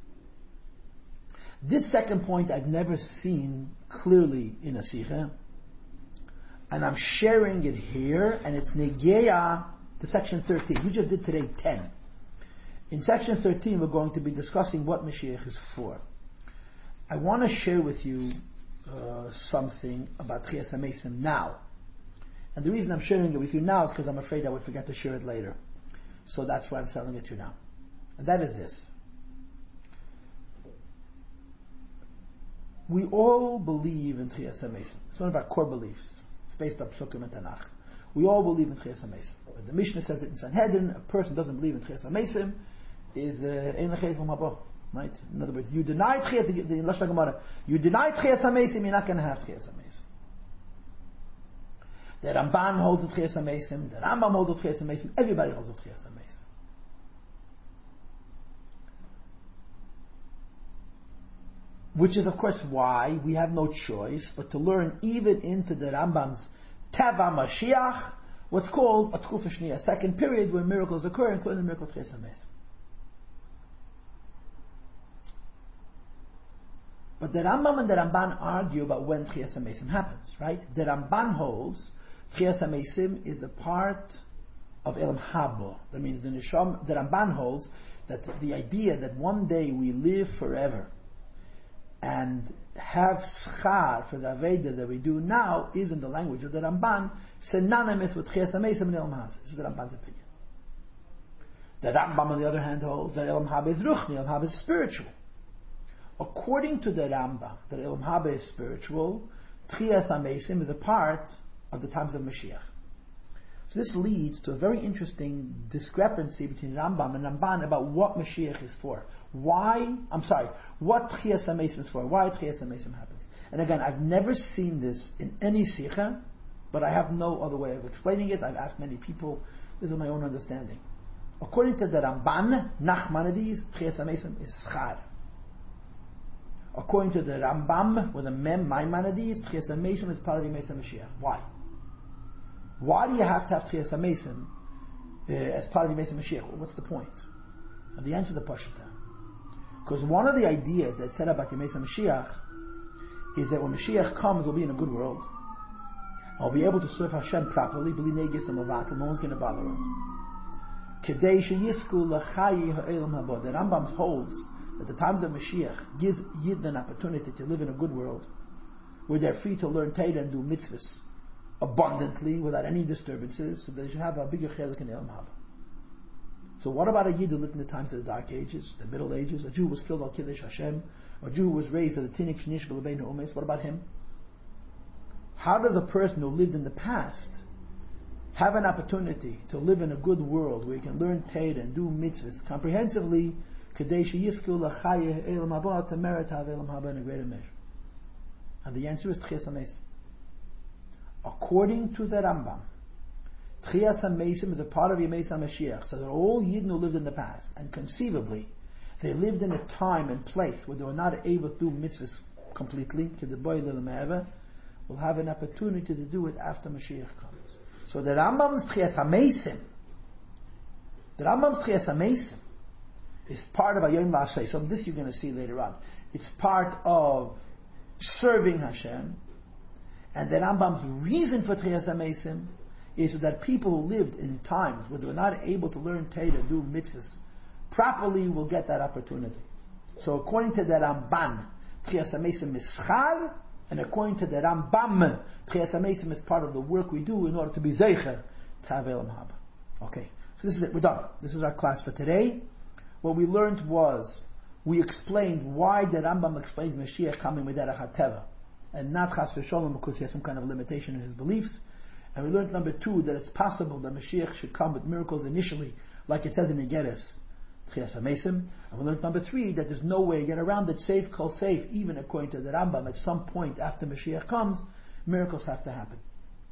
This second point I've never seen clearly in a Sikha, and I'm sharing it here, and it's Negeya to section 13. We just did today 10. In section 13 we're going to be discussing what Mashiach is for. I want to share with you something about Chias HaMeisim now. And the reason I'm sharing it with you now is because I'm afraid I would forget to share it later. So that's why I'm telling it to you now. And that is this. We all believe in Chias HaMeisim. It's one of our core beliefs. It's based on Psukim and Tanakh. We all believe in Chias HaMeisim. But the Mishnah says it in Sanhedrin, a person doesn't believe in Chias HaMeisim is Ein L'Chayet V'Mabo. Right? In other words, you deny Chias, the Lashon Gemara, you deny Chias HaMeisim, you're not going to have Chias HaMeisim. The Ramban holds with Chias HaMeisim, the Rambam holds with Chias HaMeisim, everybody holds with Chias HaMeisim. Which is, of course, why we have no choice but to learn even into the Rambam's Teva Mashiach, what's called a Tkufa Shniya, a second period where miracles occur, including the miracle of Chias HaMeisim. But the Rambam and the Ramban argue about when Chias HaMeisim happens, right? The Ramban holds Chias HaMeisim is a part of Elam Haba. That means the Ramban holds that the idea that one day we live forever and have schar for the Aveda that we do now is, in the language of the Ramban, synonymous with Chias HaMeisim and Elam Haba. This is the Ramban's opinion. The Rambam, on the other hand, holds that Elam Haba is Ruchni, Elam Haba is spiritual. According to the Rambam, that Elam Haba is spiritual, Chias HaMeisim is a part of the times of Mashiach. So this leads to a very interesting discrepancy between Rambam and Ramban about what Mashiach is for. What Chias HaMeisim is for, why Chias HaMeisim happens. And again, I've never seen this in any Sikha, but I have no other way of explaining it. I've asked many people, this is my own understanding. According to the Ramban, Nachmanides, Chias HaMeisim is Schar. According to the Rambam, with a Mem, Maimonides, Chias HaMeisim is part of Yemei Mashiach. Why? Why do you have to have Chias HaMeisim as part of Yemei Mashiach? Well, what's the point? And the answer is the Pashta. Because one of the ideas that's said about Yemei Mashiach is that when Mashiach comes, we'll be in a good world. I'll be able to serve Hashem properly. No one's going to bother us. The Rambam holds that the times of Mashiach gives Yidden an opportunity to live in a good world, where they're free to learn Torah and do mitzvahs abundantly without any disturbances, so they should have a bigger chelik in Elam Haba. So what about a Yid who lived in the times of the Dark Ages, the Middle Ages? A Jew was killed al Kiddush Hashem, a Jew who was raised as a Tinik Shnish B'Lebeinu Umes. What about him? How does a person who lived in the past have an opportunity to live in a good world where he can learn Torah and do mitzvahs comprehensively, to merit have Elam Haba in a greater measure? And the answer is Chias HaMeisim. According to the Rambam, Chias HaMeisim is a part of Yemei Mashiach, so that all Yidden who lived in the past, and conceivably, they lived in a time and place where they were not able to do mitzvahs completely, will have an opportunity to do it after Mashiach comes. So the Rambam's Chias HaMeisim is part of Ayom V'Asay. So this you're going to see later on. It's part of serving Hashem. And the Rambam's reason for Chias HaMeisim is so that people who lived in times where they were not able to learn Torah and do mitzvahs properly will get that opportunity. So according to the Ramban, Chias HaMeisim is schar, and according to the Rambam, Chias HaMeisim is part of the work we do in order to be zeicher to have Elam Haba. Okay, so this is it. We're done. This is our class for today. What we learned was we explained why the Rambam explains Mashiach coming with Derech HaTeva, and not Chas v'Sholom because he has some kind of limitation in his beliefs. And we learned number 2 that it's possible that Mashiach should come with miracles initially, like it says in Igeres, Tchias HaMesim. And we learned number 3 that there's no way to get around it, safe, kol safe, even according to the Rambam, at some point after Mashiach comes, miracles have to happen.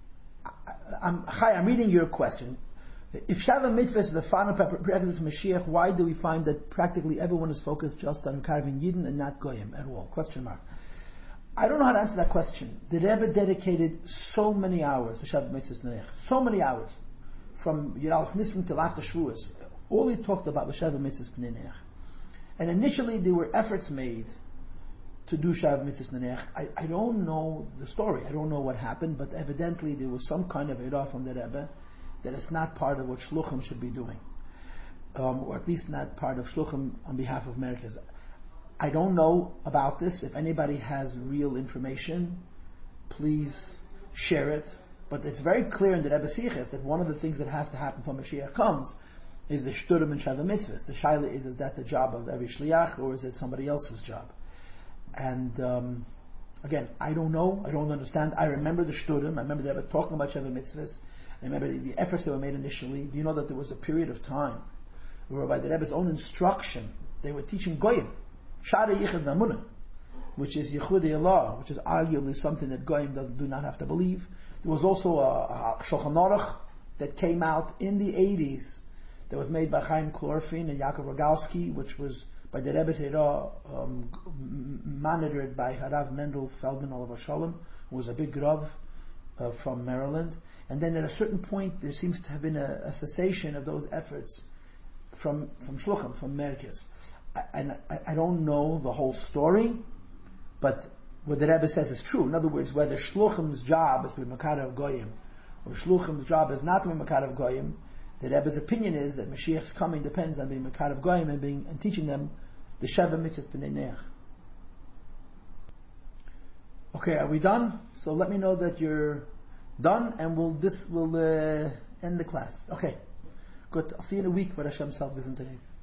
I'm reading your question. If Shava Mitzvah is the final prerequisite for Mashiach, why do we find that practically everyone is focused just on carving Yidden and not Goyim at all? Question mark. I don't know how to answer that question. The Rebbe dedicated so many hours to Shava Mitzvah Nerech. So many hours. From Yiralef Nissan till after Shavuos. All he talked about was Shava Mitzvah Nerech. And initially there were efforts made to do Shava Mitzvah Nerech. I don't know the story. I don't know what happened, but evidently there was some kind of Eirah from the Rebbe that it's not part of what Shluchim should be doing. Or at least not part of Shluchim on behalf of Merkez. I don't know about this. If anybody has real information, please share it. But it's very clear in the Rebbe Siches that one of the things that has to happen when Mashiach comes is the Shturim and Shava Mitzvahs. The Shaila is that the job of every Shliach, or is it somebody else's job? And again, I don't know. I don't understand. I remember the Shturim. I remember the Rebbe talking about Shava Mitzvahs. I remember the efforts that were made initially. Do you know that there was a period of time where by the Rebbe's own instruction, they were teaching Goyim, Shara Yichud V'Amunah, which is Yichudei Allah, which is arguably something that Goyim do not have to believe. There was also a Shulchan Aruch that came out in the 80s that was made by Chaim Chlorfin and Yaakov Rogalski, which was by the Rebbe's Eirah, monitored by Harav Mendel Feldman Olav Shalom, who was a big Rav from Maryland. And then at a certain point, there seems to have been a cessation of those efforts from Shluchim, from Merkez. I don't know the whole story, but what the Rebbe says is true. In other words, whether Shluchim's job is to be Makarav Goyim, or Shluchim's job is not to be Makarav Goyim, the Rebbe's opinion is that Mashiach's coming depends on being Makarav Goyim and teaching them the Sheva Mitzvahs B'nei Neach. Okay, are we done? So let me know that you're done, and we'll end the class. Okay, good. I'll see you in a week, but Hashem Self isn't today.